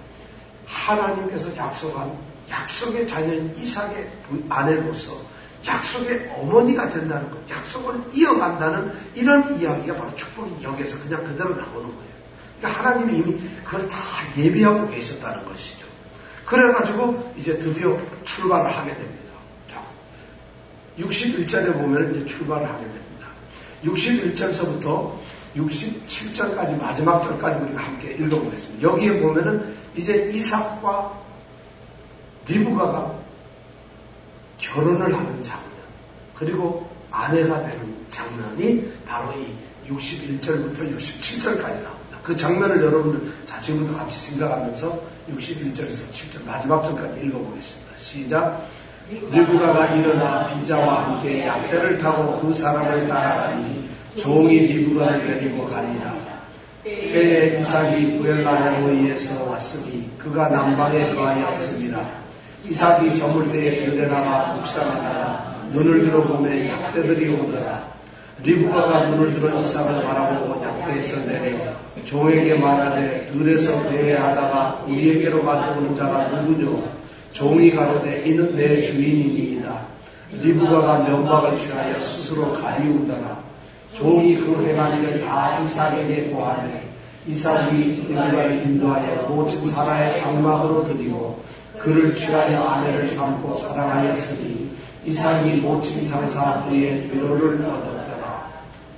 하나님께서 약속한 약속의 자녀인 이삭의 아내로서 약속의 어머니가 된다는 것, 약속을 이어간다는 이런 이야기가 바로 축복이 여기에서 그냥 그대로 나오는 거예요. 그러니까 하나님이 이미 그걸 다 예비하고 계셨다는 것이죠. 그래가지고 이제 드디어 출발을 하게 됩니다. 자, 육십일 절에 보면 이제 출발을 하게 됩니다. 육십일 절서부터 육십칠 절까지 마지막 절까지 우리가 함께 읽어보겠습니다. 여기에 보면은 이제 이삭과 리브가가 결혼을 하는 장면, 그리고 아내가 되는 장면이 바로 이 육십일 절부터 육십칠 절까지 나옵니다. 그 장면을 여러분들 자 지금부터 같이 생각하면서 육십일 절에서 칠 절 마지막 절까지 읽어보겠습니다. 시작. 리브가가 일어나 비자와 함께 약대를 타고 그 사람을 따라가니 종이 리브가를 데리고 가니라. 때에 이삭이 부엘라헬로이에서 왔으니 그가 남방에 거하였습니다. 이삭이 저물 때에 들에 나가 묵상하다가 눈을 들어보매 약대들이 오더라. 리브가가 눈을 들어 이삭을 바라보고 약대에서 내려 종에게 말하되 들에서 대회하다가 우리에게로 가져오는 자가 누구뇨? 종이 가로되 이는 내 주인이니이다. 리브가가 면박을 취하여 스스로 가리우더라. 종이 그 행한 일을 다 이삭에게 고하되 이삭이 리브가를 인도하여 모친 사라의 장막으로 들이고 그를 취하여 아내를 삼고 사랑하였으니 이삭이 모친 상사 후에 위로를 얻었더라.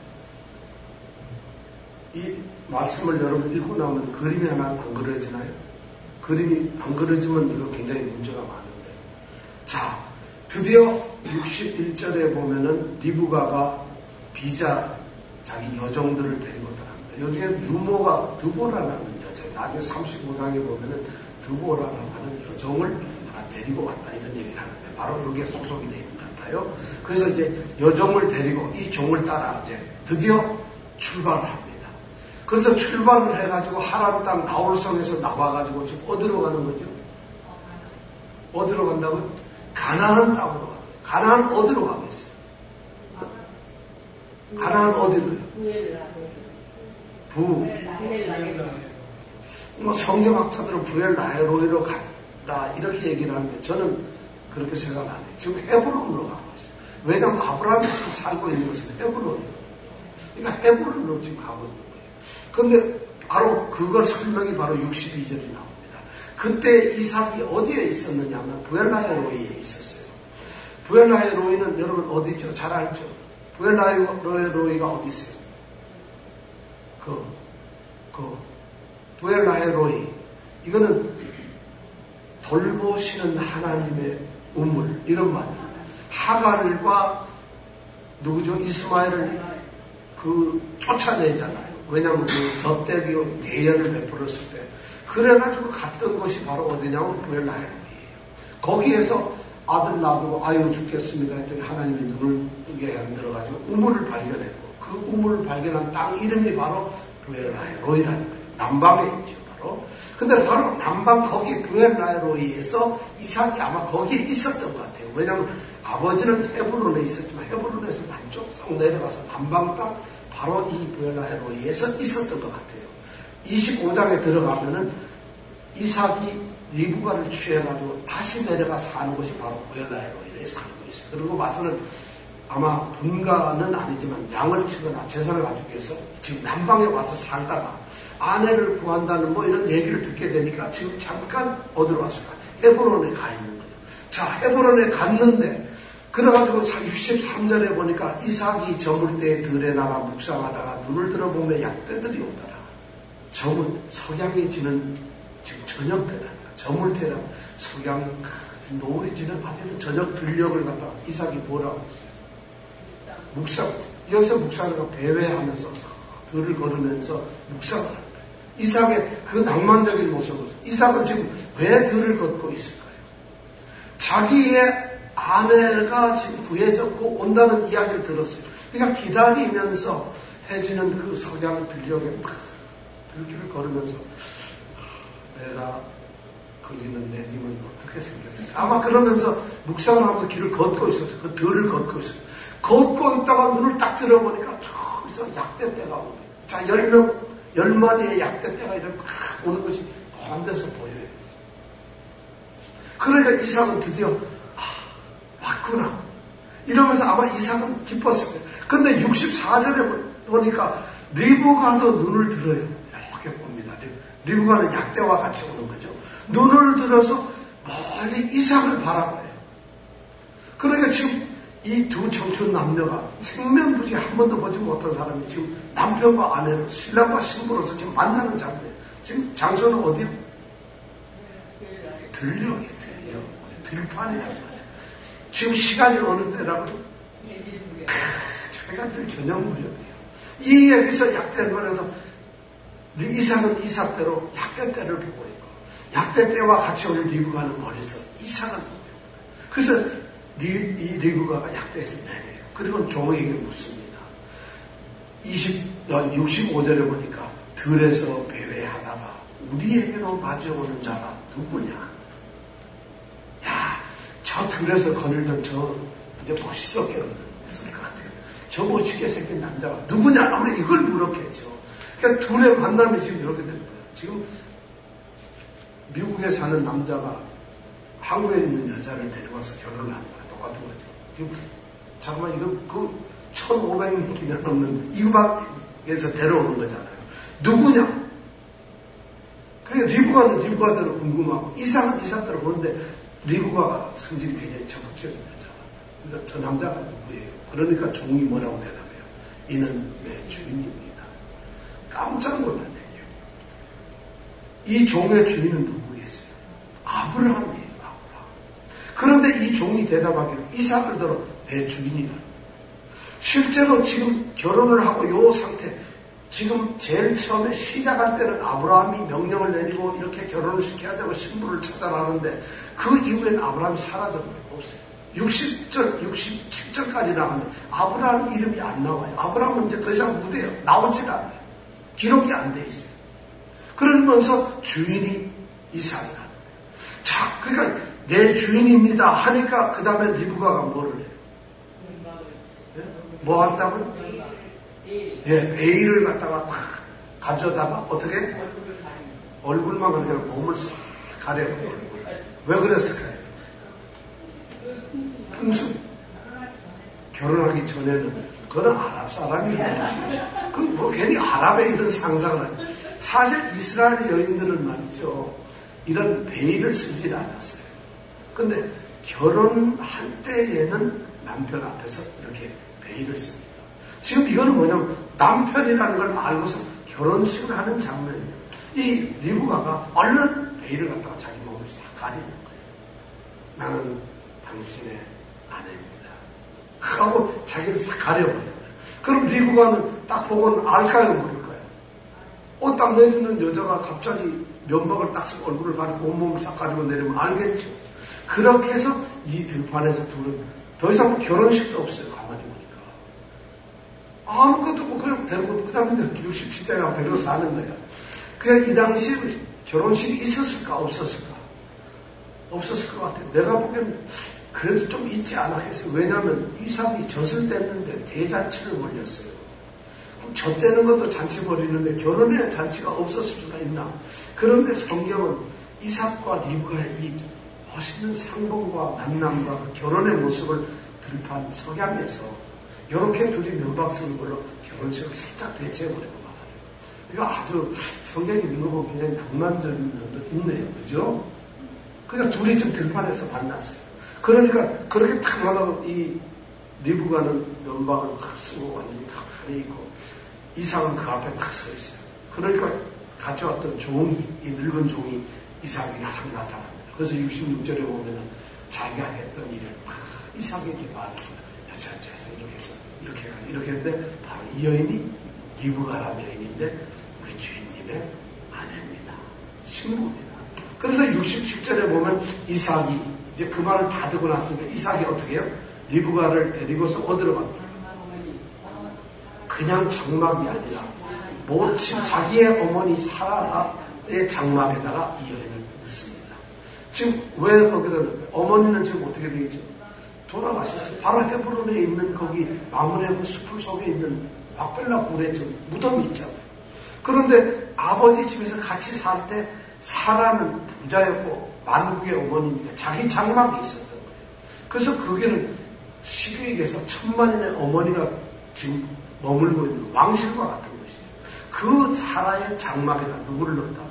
이 말씀을 여러분 읽고 나면 그림이 하나 안 그려지나요? 그림이 안 그려지면 이거 굉장히 문제가 많은데. 자, 드디어 육십일 절에 보면은 리브가가 비자 자기 여종들을 데리고 떠납니다. 요즘에 루모가 드보라라는 여자, 나중에 삼십오 장에 보면은 드보라라는 여종을 하나 데리고 왔다 이런 얘기를 하는데 바로 여기에 소속이 되어 있는 것 같아요. 그래서 이제 여종을 데리고 이 종을 따라 이제 드디어 출발을 합니다. 그래서 출발을 해가지고 하란 땅 나홀성에서 나와가지고 지금 어디로 가는 거죠? 어디로 간다고요? 가나안 땅으로 가요. 가나안 어디로 가겠어요? 가나안 어디로요? 부. 뭐 성경학자들은 부엘라헤로이로 갔다 이렇게 얘기를 하는데 저는 그렇게 생각 안 해요. 지금 헤브론으로 가고 있어요. 왜냐하면 아브라함이 지금 살고 있는 것은 헤브론이에요. 그러니까 헤브론으로 지금 가고 있는 거예요. 그런데 바로 그걸 설명이 바로 육십이 절이 나옵니다. 그때 이삭이 어디에 있었느냐 하면 부엘라헤로이에 있었어요. 부엘라헤로이는 여러분 어디죠? 잘 알죠? 부엘라헤로이가 어디 있어요? 그, 그, 부엘라헤로이. 이거는 돌보시는 하나님의 우물, 이런 말이에요. 하갈과 누구죠? 이스마엘을 그 쫓아내잖아요. 왜냐하면 그 젖대기로 대연을 베풀었을 때. 그래가지고 갔던 곳이 바로 어디냐면 부엘라헤로이에요. 거기에서 아들 놔두고 아유 죽겠습니다 했더니 하나님이 눈을 뜨게 만들어가지고 우물을 발견했고 그 우물을 발견한 땅 이름이 바로 부엘라헤로이라는 거예요. 남방에 있죠 바로. 근데 바로 남방 거기 부엘라헤로이에서 이삭이 아마 거기에 있었던 것 같아요. 왜냐하면 아버지는 헤브론에 있었지만 헤브론에서 남쪽 쏙 내려가서 남방 땅 바로 이 부엘라헤로이에서 있었던 것 같아요. 이십오 장에 들어가면은 이삭이 리브가를 취해가지고 다시 내려가 사는 곳이 바로 부엘라헤로이에 사는 곳이 있어요. 그리고 와서는 아마 분가는 아니지만 양을 치거나 재산을 가지고 해서 지금 남방에 와서 살다가 아내를 구한다는 뭐 이런 얘기를 듣게 되니까 지금 잠깐 어디로 왔을까? 헤브론에 가 있는 거예요. 자, 헤브론에 갔는데 그래가지고 육십삼 절에 보니까 이삭이 저물 때에 들에 나가 묵상하다가 눈을 들어보면 약대들이 오더라. 저물, 석양이 지는 지금 저녁 때라. 저물 때라. 석양이 지금 노을이 지는 아주 저녁 들녘을 갖다 이삭이 뭐라고 했어요? 묵상. 여기서 묵상을 배회하면서 들을 걸으면서 묵상을 하는 거예요. 이삭의 그 낭만적인 모습을. 이삭은 지금 왜 들을 걷고 있을까요? 자기의 아내가 지금 구해졌고 온다는 이야기를 들었어요. 그러니까 기다리면서 해지는 그 석양 들녘에 들길을 걸으면서 내가 그리는 내님은 어떻게 생겼을까? 아마 그러면서 묵상을 하면서 길을 걷고 있었어요. 그 들을 걷고 있었어요. 걷고 있다가 눈을 딱 들어보니까 저기서 약대떼가 오고 자, 열 명, 열 마리의 약대떼가 이렇게 딱 오는 것이 먼 데서 보여요. 그러니까 이삭은 드디어 아, 왔구나. 이러면서 아마 이삭은 기뻤을 거예요. 근데 육십사 절에 보니까 리브가도 눈을 들어요. 이렇게 봅니다. 리브가는 약대와 같이 오는 거죠. 눈을 들어서 멀리 이삭을 바라봐요. 그러니까 지금 이 두 청춘 남녀가 생면부지 한 번도 보지 못한 사람이 지금 남편과 아내로 신랑과 신부로서 지금 만나는 장면. 지금 장소는 어디? 들녘에 들려. 들판이란 말이야. 지금 시간이 어느 때라고? 저희가 늘 저녁 무렵이에요. 이 얘기서 약대 말해서 이삭은 이삭대로 약대 때를 보고 있고 약대 때와 같이 오는 리브가는 멀리서 이삭을 보고 있고 그래서 리, 이 리브가가 약대에서 내려요. 그리고 종에게 묻습니다. 이십, 육십오 절에 보니까 들에서 배회하다가 우리에게로 마주오는 자가 누구냐? 야, 저 들에서 거닐던 저 이제 멋있었겠는 했을 것 같아요. 저 멋있게 생긴 남자가 누구냐? 아마 이걸 물었겠죠. 그러니까 둘의 만남이 지금 이렇게 된 거예요. 지금 미국에 사는 남자가 한국에 있는 여자를 데려와서 결혼을 하는 거랑 똑같은 거죠. 지금 잠깐만 이거 그 천오백 년 기념 넘는 이박에서 데려오는 거잖아요. 누구냐? 그게 리브가는 리브가대로 궁금하고 이삭은 이삭대로 보는데 리브가가 성질이 굉장히 적극적인 여자가. 그러니까 저 남자가 누구예요? 그러니까 종이 뭐라고 대답해요? 이는 내 주인입니다. 깜짝 놀란 얘기예요. 이 종의 주인은 누구겠어요? 아브라함이에요. 아브라함. 그런데 이 종이 대답하기를 이삭을 들어 내 주인이라. 실제로 지금 결혼을 하고 요 상태 지금 제일 처음에 시작할 때는 아브라함이 명령을 내리고 이렇게 결혼을 시켜야 되고 신부를 찾아라는데 그 이후에는 아브라함이 사라져버리고 없어요. 육십 절, 육십칠 절까지 나가면 아브라함 이름이 안 나와요. 아브라함은 이제 더 이상 무대요. 나오질 않아요. 기록이 안 돼 있어요. 그러면서 주인이 이삭이라는 거예요. 자, 그러니까 내 주인입니다 하니까 그 다음에 리브가가 뭐를 해요? 네? 뭐 한다고요? 예, 베일을 갖다가 탁 가져다가 어떻게? 얼굴만 가지고 몸을 싹 가려버려요. 얼굴. 왜 그랬을까요? 풍수. 결혼하기 전에는 그건 아랍 사람이에요. 그 뭐 괜히 아랍에 이런 상상을 하죠. 사실 이스라엘 여인들은 말이죠. 이런 베일을 쓰질 않았어요. 근데 결혼할 때에는 남편 앞에서 이렇게 베일을 씁니다. 지금 이거는 뭐냐면 남편이라는 걸 알고서 결혼식을 하는 장면이에요. 이 리브가가 얼른 베일을 갖다가 자기 몸을 싹 가리는 거예요. 나는 당신의 아내입니다. 하고 자기를 싹 가려버려요. 그럼 리브가는 딱 보고는 알까요? 모를까요? 옷 딱 내리는 여자가 갑자기 면박을 딱 쓰고 얼굴을 가리고 온몸을 싹 가리고 내리면 알겠죠. 그렇게 해서 이 들판에서 둘은 더 이상 결혼식도 없어요. 가만히 보니까. 아무것도 없고 그냥 데리고 그 다음에 육십칠 장에 가면 데리고 사는 거예요. 그냥 이 당시에 결혼식이 있었을까 없었을까? 없었을 것 같아요. 내가 보기엔 그래도 좀 있지 않았겠어요. 왜냐하면 이삭이 젖을 뗐는데 대잔치를 벌였어요. 젖 떼는 것도 잔치 벌이는데 결혼에 잔치가 없었을 수가 있나? 그런데 성경은 이삭과 리브가의 이 멋있는 상봉과 만남과 그 결혼의 모습을 들판 석양에서 이렇게 둘이 면박 쓰는 걸로 결혼식을 살짝 대체해버리고 말아요. 그러니까 아주 성경이 읽는 거 보면 굉장히 낭만적인 면도 있네요. 그죠? 그러니까 둘이 좀 들판에서 만났어요. 그러니까 그렇게 탁 만나고 이 리브가는 면박을 탁 쓰고 완전히 가만히 있고 이삭은 그 앞에 탁 서 있어요. 그러니까 가져왔던 종이, 이 늙은 종이 이삭에게 탁 나타납니다. 그래서 육십육 절에 보면은 자기가 했던 일을 막 이삭에게 말합니다. 여차저차 이렇게 해서 이렇게 해서 이렇게 했는데 바로 이 여인이 리브가라는 여인인데 우리 주인님의 아내입니다. 신부입니다. 그래서 육십칠 절에 보면 이삭이 이제 그 말을 다 듣고 났으니까 이삭이 어떻게 해요? 리브가를 데리고서 어디로 갑니까? 그냥 장막이 아니라 모친 자기의 어머니 사라의 장막에다가 이 여인을 넣습니다. 지금 왜 거기다 넣을까요? 어머니는 지금 어떻게 되겠죠? 돌아가셨어요. 바로 헤브론에 있는 거기 마므레 그 숲을 속에 있는 막벨라 굴에 좀 무덤이 있잖아요. 그런데 아버지 집에서 같이 살 때 사라는 부자였고 만국의 어머니니까 자기 장막이 있었던 거예요. 그래서 거기는 시계에서 천만인의 어머니가 지금 머물고 있는 왕실과 같은 것이에요. 그 사라의 장막에다 누구를 넣었다?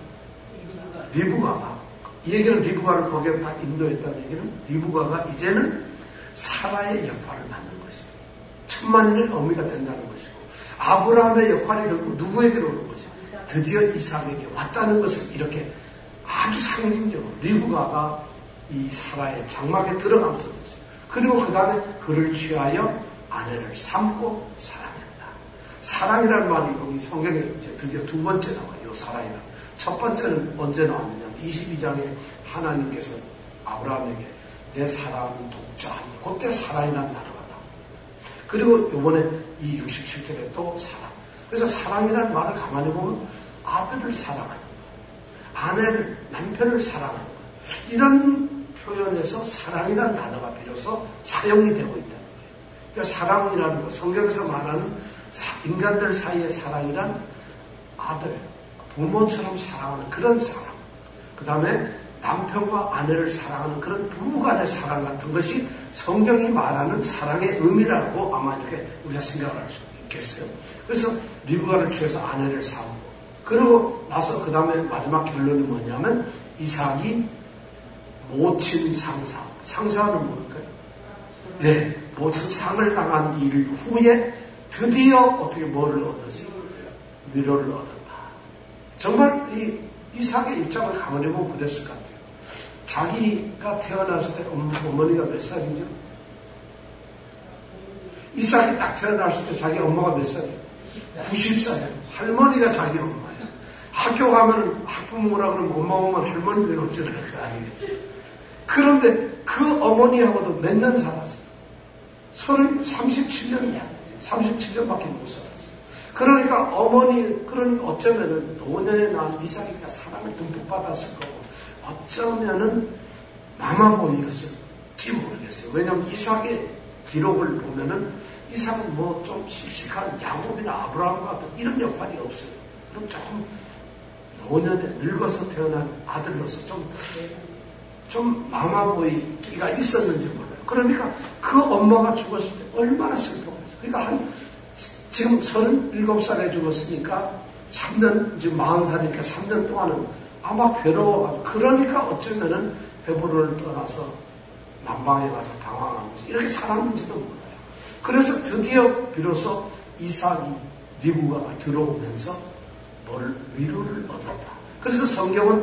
리브가가. 이 얘기는 리브가를 거기에 딱 인도했다는 얘기는 리브가가 이제는 사라의 역할을 맡는 것이고 천만년의 어미가 된다는 것이고 아브라함의 역할이 결국 누구에게로 오는 것이고 드디어 이삭에게 왔다는 것을 이렇게 아주 상징적으로 리브가가 이 사라의 장막에 들어가면서 됐어요. 그리고 그 다음에 그를 취하여 아내를 삼고 사랑했다. 사랑이라는 말이 여기 성경에 이제 드디어 두 번째 나와요. 사랑이라는. 첫 번째는 언제 나왔느냐. 이십이 장에 하나님께서 아브라함에게 내 사랑은 독자. 그때 사랑이라는 단어가 나옵니다. 그리고 이번에 이 육십칠 절에 또 사랑. 그래서 사랑이라는 말을 가만히 보면 아들을 사랑하는 것, 아내를, 남편을 사랑하는 것. 이런 표현에서 사랑이라는 단어가 비로소 사용이 되고 있다는 거예요. 그러니까 사랑이라는 것, 성경에서 말하는 인간들 사이의 사랑이란 아들, 부모처럼 사랑하는 그런 사랑. 그 다음에 남편과 아내를 사랑하는 그런 부부간의 사랑 같은 것이 성경이 말하는 사랑의 의미라고 아마 이렇게 우리가 생각을 할 수 있겠어요. 그래서 리브가를 취해서 아내를 삼고 그러고 나서 그 다음에 마지막 결론이 뭐냐면 이삭이 모친 상사. 상사는 뭘까요? 네, 모친 상을 당한 일 후에 드디어 어떻게 뭐를 얻었어요? 위로를 얻었다. 정말 이 이삭의 입장을 가만히 보면 그랬을 것 같아요. 자기가 태어났을 때 어머니가 몇 살이죠? 이삭이 딱 태어났을 때 자기 엄마가 몇 살이에요? 구십 살이에요. 할머니가 자기 엄마예요. 학교 가면 학부모라 그러면 엄마 오면 할머니들 어쩌는 거 아니겠어요? 그런데 그 어머니하고도 몇 년 살았어요? 서른 삼십칠 년이 안 되죠. 삼십칠 년밖에 못 살았어요. 그러니까 어머니, 그런 어쩌면은 노년에 낳은 이삭이가 사랑을 듬뿍 받았을 거고, 어쩌면은 마마보이였을지 모르겠어요. 왜냐하면 이삭의 기록을 보면은 이삭은 뭐 좀 씩씩한 야곱이나 아브라함 같은 이런 역할이 없어요. 그럼 조금 노년에 늙어서 태어난 아들로서 좀, 좀 마마보이기가 있었는지 몰라요. 그러니까 그 엄마가 죽었을 때 얼마나 슬퍼했어요. 그러니까 한, 지금 서른일곱 살에 죽었으니까 삼 년, 지금 마흔 살이니까 삼 년 동안은 아마 괴로워가지고, 그러니까 어쩌면은 헤브론을 떠나서 남방에 가서 방황하면서 이렇게 살았는지도 몰라요. 그래서 드디어 비로소 이삭이 리브가가 들어오면서 뭘 위로를 얻었다. 그래서 성경은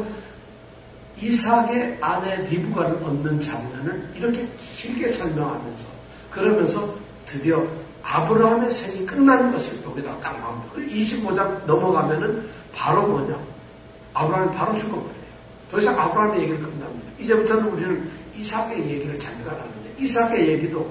이삭의 아내 리브가를 얻는 장면을 이렇게 길게 설명하면서, 그러면서 드디어 아브라함의 생이 끝나는 것을 여기다 딱 나옵니다. 그리고 이십오 장 넘어가면은 바로 뭐냐? 아브라함이 바로 죽어버려요. 더 이상 아브라함의 얘기를 끝납니다. 이제부터는 우리는 이삭의 얘기를 잠깐 하는데, 이삭의 얘기도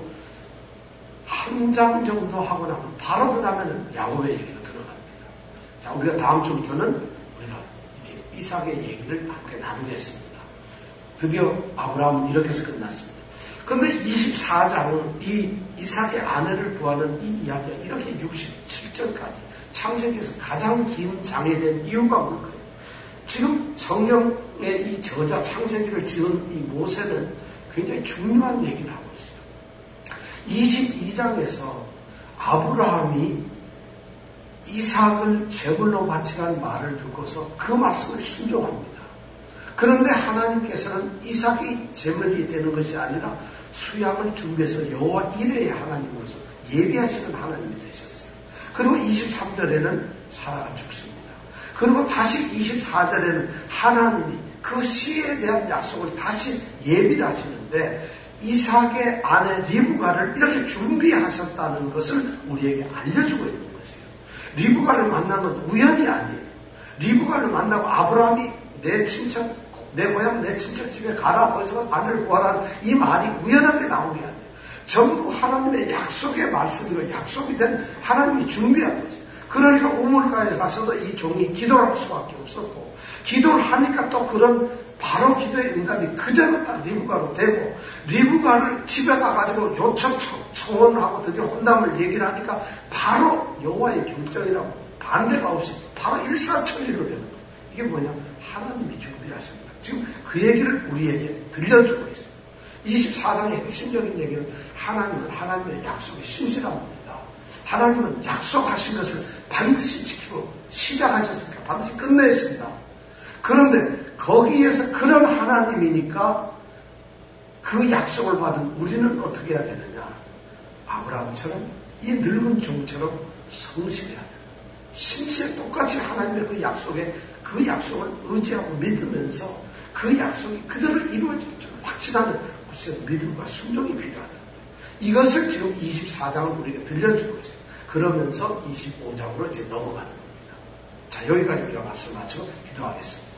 한 장 정도 하고 나면 바로 그 다음에는 야곱의 얘기로 들어갑니다. 자, 우리가 다음 주부터는 우리가 이제 이삭의 얘기를 함께 나누겠습니다. 드디어 아브라함은 이렇게 해서 끝났습니다. 그런데 이십사 장은 이 이삭의 아내를 구하는 이 이야기가 이렇게 육십칠 절까지 창세기에서 가장 긴 장이 된 이유가 뭘까요? 지금 성경의 이 저자 창세기를 지은 이 모세는 굉장히 중요한 얘기를 하고 있어요. 이십이 장에서 아브라함이 이삭을 제물로 바치라는 말을 듣고서 그 말씀을 순종합니다. 그런데 하나님께서는 이삭이 제물이 되는 것이 아니라 수양을 준비해서 여호와 이레의 하나님으로서 예비하시는 하나님이 되셨어요. 그리고 이십삼 절에는 사라가 죽습니다. 그리고 다시 이십사 절에는 하나님이 그 시에 대한 약속을 다시 예비를 하시는데, 이삭의 아내 리브가를 이렇게 준비하셨다는 것을 우리에게 알려주고 있는 것이에요. 리브가를 만난 건 우연이 아니에요. 리브가를 만나고 아브라함이 내 친척, 내 고향, 내 친척 집에 가라, 거기서 아내를 구하라, 이 말이 우연하게 나온 게 아니에요. 전부 하나님의 약속의 말씀이고 약속이 된 하나님이 준비한 거죠. 그러니까 우물가에 가서도 이 종이 기도를 할 수밖에 없었고, 기도를 하니까 또 그런 바로 기도의 응답이 그대로 딱 리브가로 되고, 리브가를 집에 가가지고 요청 청원을 하고 드디어 혼담을 얘기를 하니까 바로 여호와의 결정이라고 반대가 없이 바로 일사천리로 되는 거예요. 이게 뭐냐? 하나님이 준비하신 거예요. 지금 그 얘기를 우리에게 들려주고 있어요. 이십사 장의 핵심적인 얘기는 하나님은 하나님의 약속에 신실한 분이다. 하나님은 약속하신 것을 반드시 지키고 시작하셨으니까 반드시 끝내신다. 그런데 거기에서 그런 하나님이니까 그 약속을 받은 우리는 어떻게 해야 되느냐? 아브라함처럼 이 늙은 종처럼 성실해야 돼요. 신세 똑같이 하나님의 그 약속에 그 약속을 의지하고 믿으면서 그 약속이 그대로 이루어질 줄 확신하는 글쎄 믿음과 순종이 필요하다. 이것을 지금 이십사 장을 우리가 들려주고 있어요. 그러면서 이십오 장으로 이제 넘어가는 겁니다. 자, 여기까지 우리가 말씀 마치고 기도하겠습니다.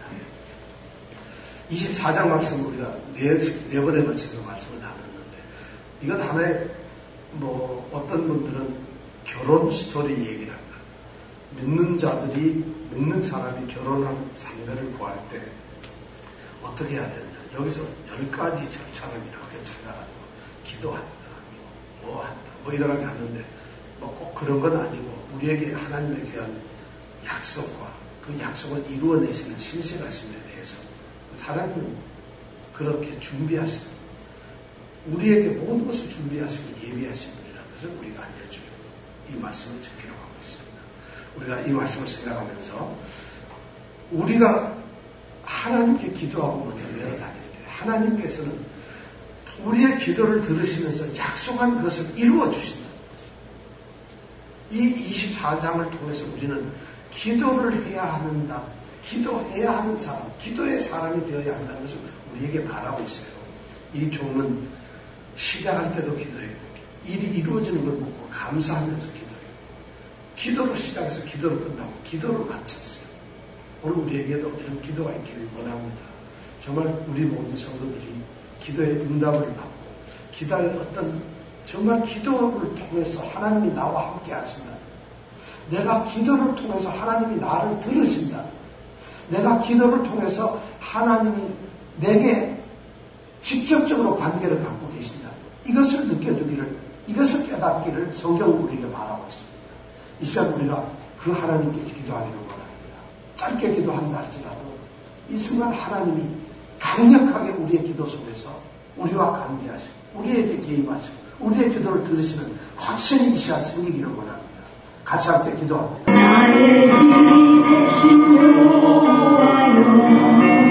이십사 장 말씀 우리가 네, 네 번에 걸쳐서 말씀을 나눴는데, 이건 하나의 뭐 어떤 분들은 결혼 스토리 얘기를 합니다. 믿는 자들이, 믿는 사람이 결혼한 상대를 구할 때 어떻게 해야 되느냐. 여기서 열 가지 절차를 이렇게 찾아가지고 기도한다, 뭐 한다, 뭐 이렇게 하는데 뭐 꼭 그런 건 아니고 우리에게 하나님에 대한 약속과 그 약속을 이루어내시는 신실하심에 대해서 하나님은 그렇게 준비하시고 우리에게 모든 것을 준비하시고 예비하신 분이라는 것을 우리가 알려주고 이 말씀을 적기로 하고 있습니다. 우리가 이 말씀을 생각하면서 우리가 하나님께 기도하고 먼저 내려다닐 때 하나님께서는 우리의 기도를 들으시면서 약속한 것을 이루어 주신다는 거죠. 이 이십사 장을 통해서 우리는 기도를 해야 한다. 기도해야 하는 사람, 기도의 사람이 되어야 한다는 것을 우리에게 말하고 있어요. 이 종은 시작할 때도 기도했고 일이 이루어지는 걸 보고 감사하면서 기도했고 기도로 시작해서 기도로 끝나고 기도로 마쳤어요. 오늘 우리에게도 이런 기도가 있기를 원합니다. 정말 우리 모든 성도들이 기도의 응답을 받고 기도의 어떤 정말 기도를 통해서 하나님이 나와 함께 하신다. 내가 기도를 통해서 하나님이 나를 들으신다. 내가 기도를 통해서 하나님이 내게 직접적으로 관계를 갖고 계신다. 이것을 느껴주기를, 이것을 깨닫기를 성경은 우리에게 말하고 있습니다. 이 시간 우리가 그 하나님께 기도하기를 원합니다. 짧게 기도한다 할지라도 이 순간 하나님이 강력하게 우리의 기도 속에서 우리와 관계하시고 우리에게 개입하시고 우리의 기도를 들으시는 확신이 이 시간 생기기를 원합니다. 같이 함께 기도합니다. 나의 힘이 되시오.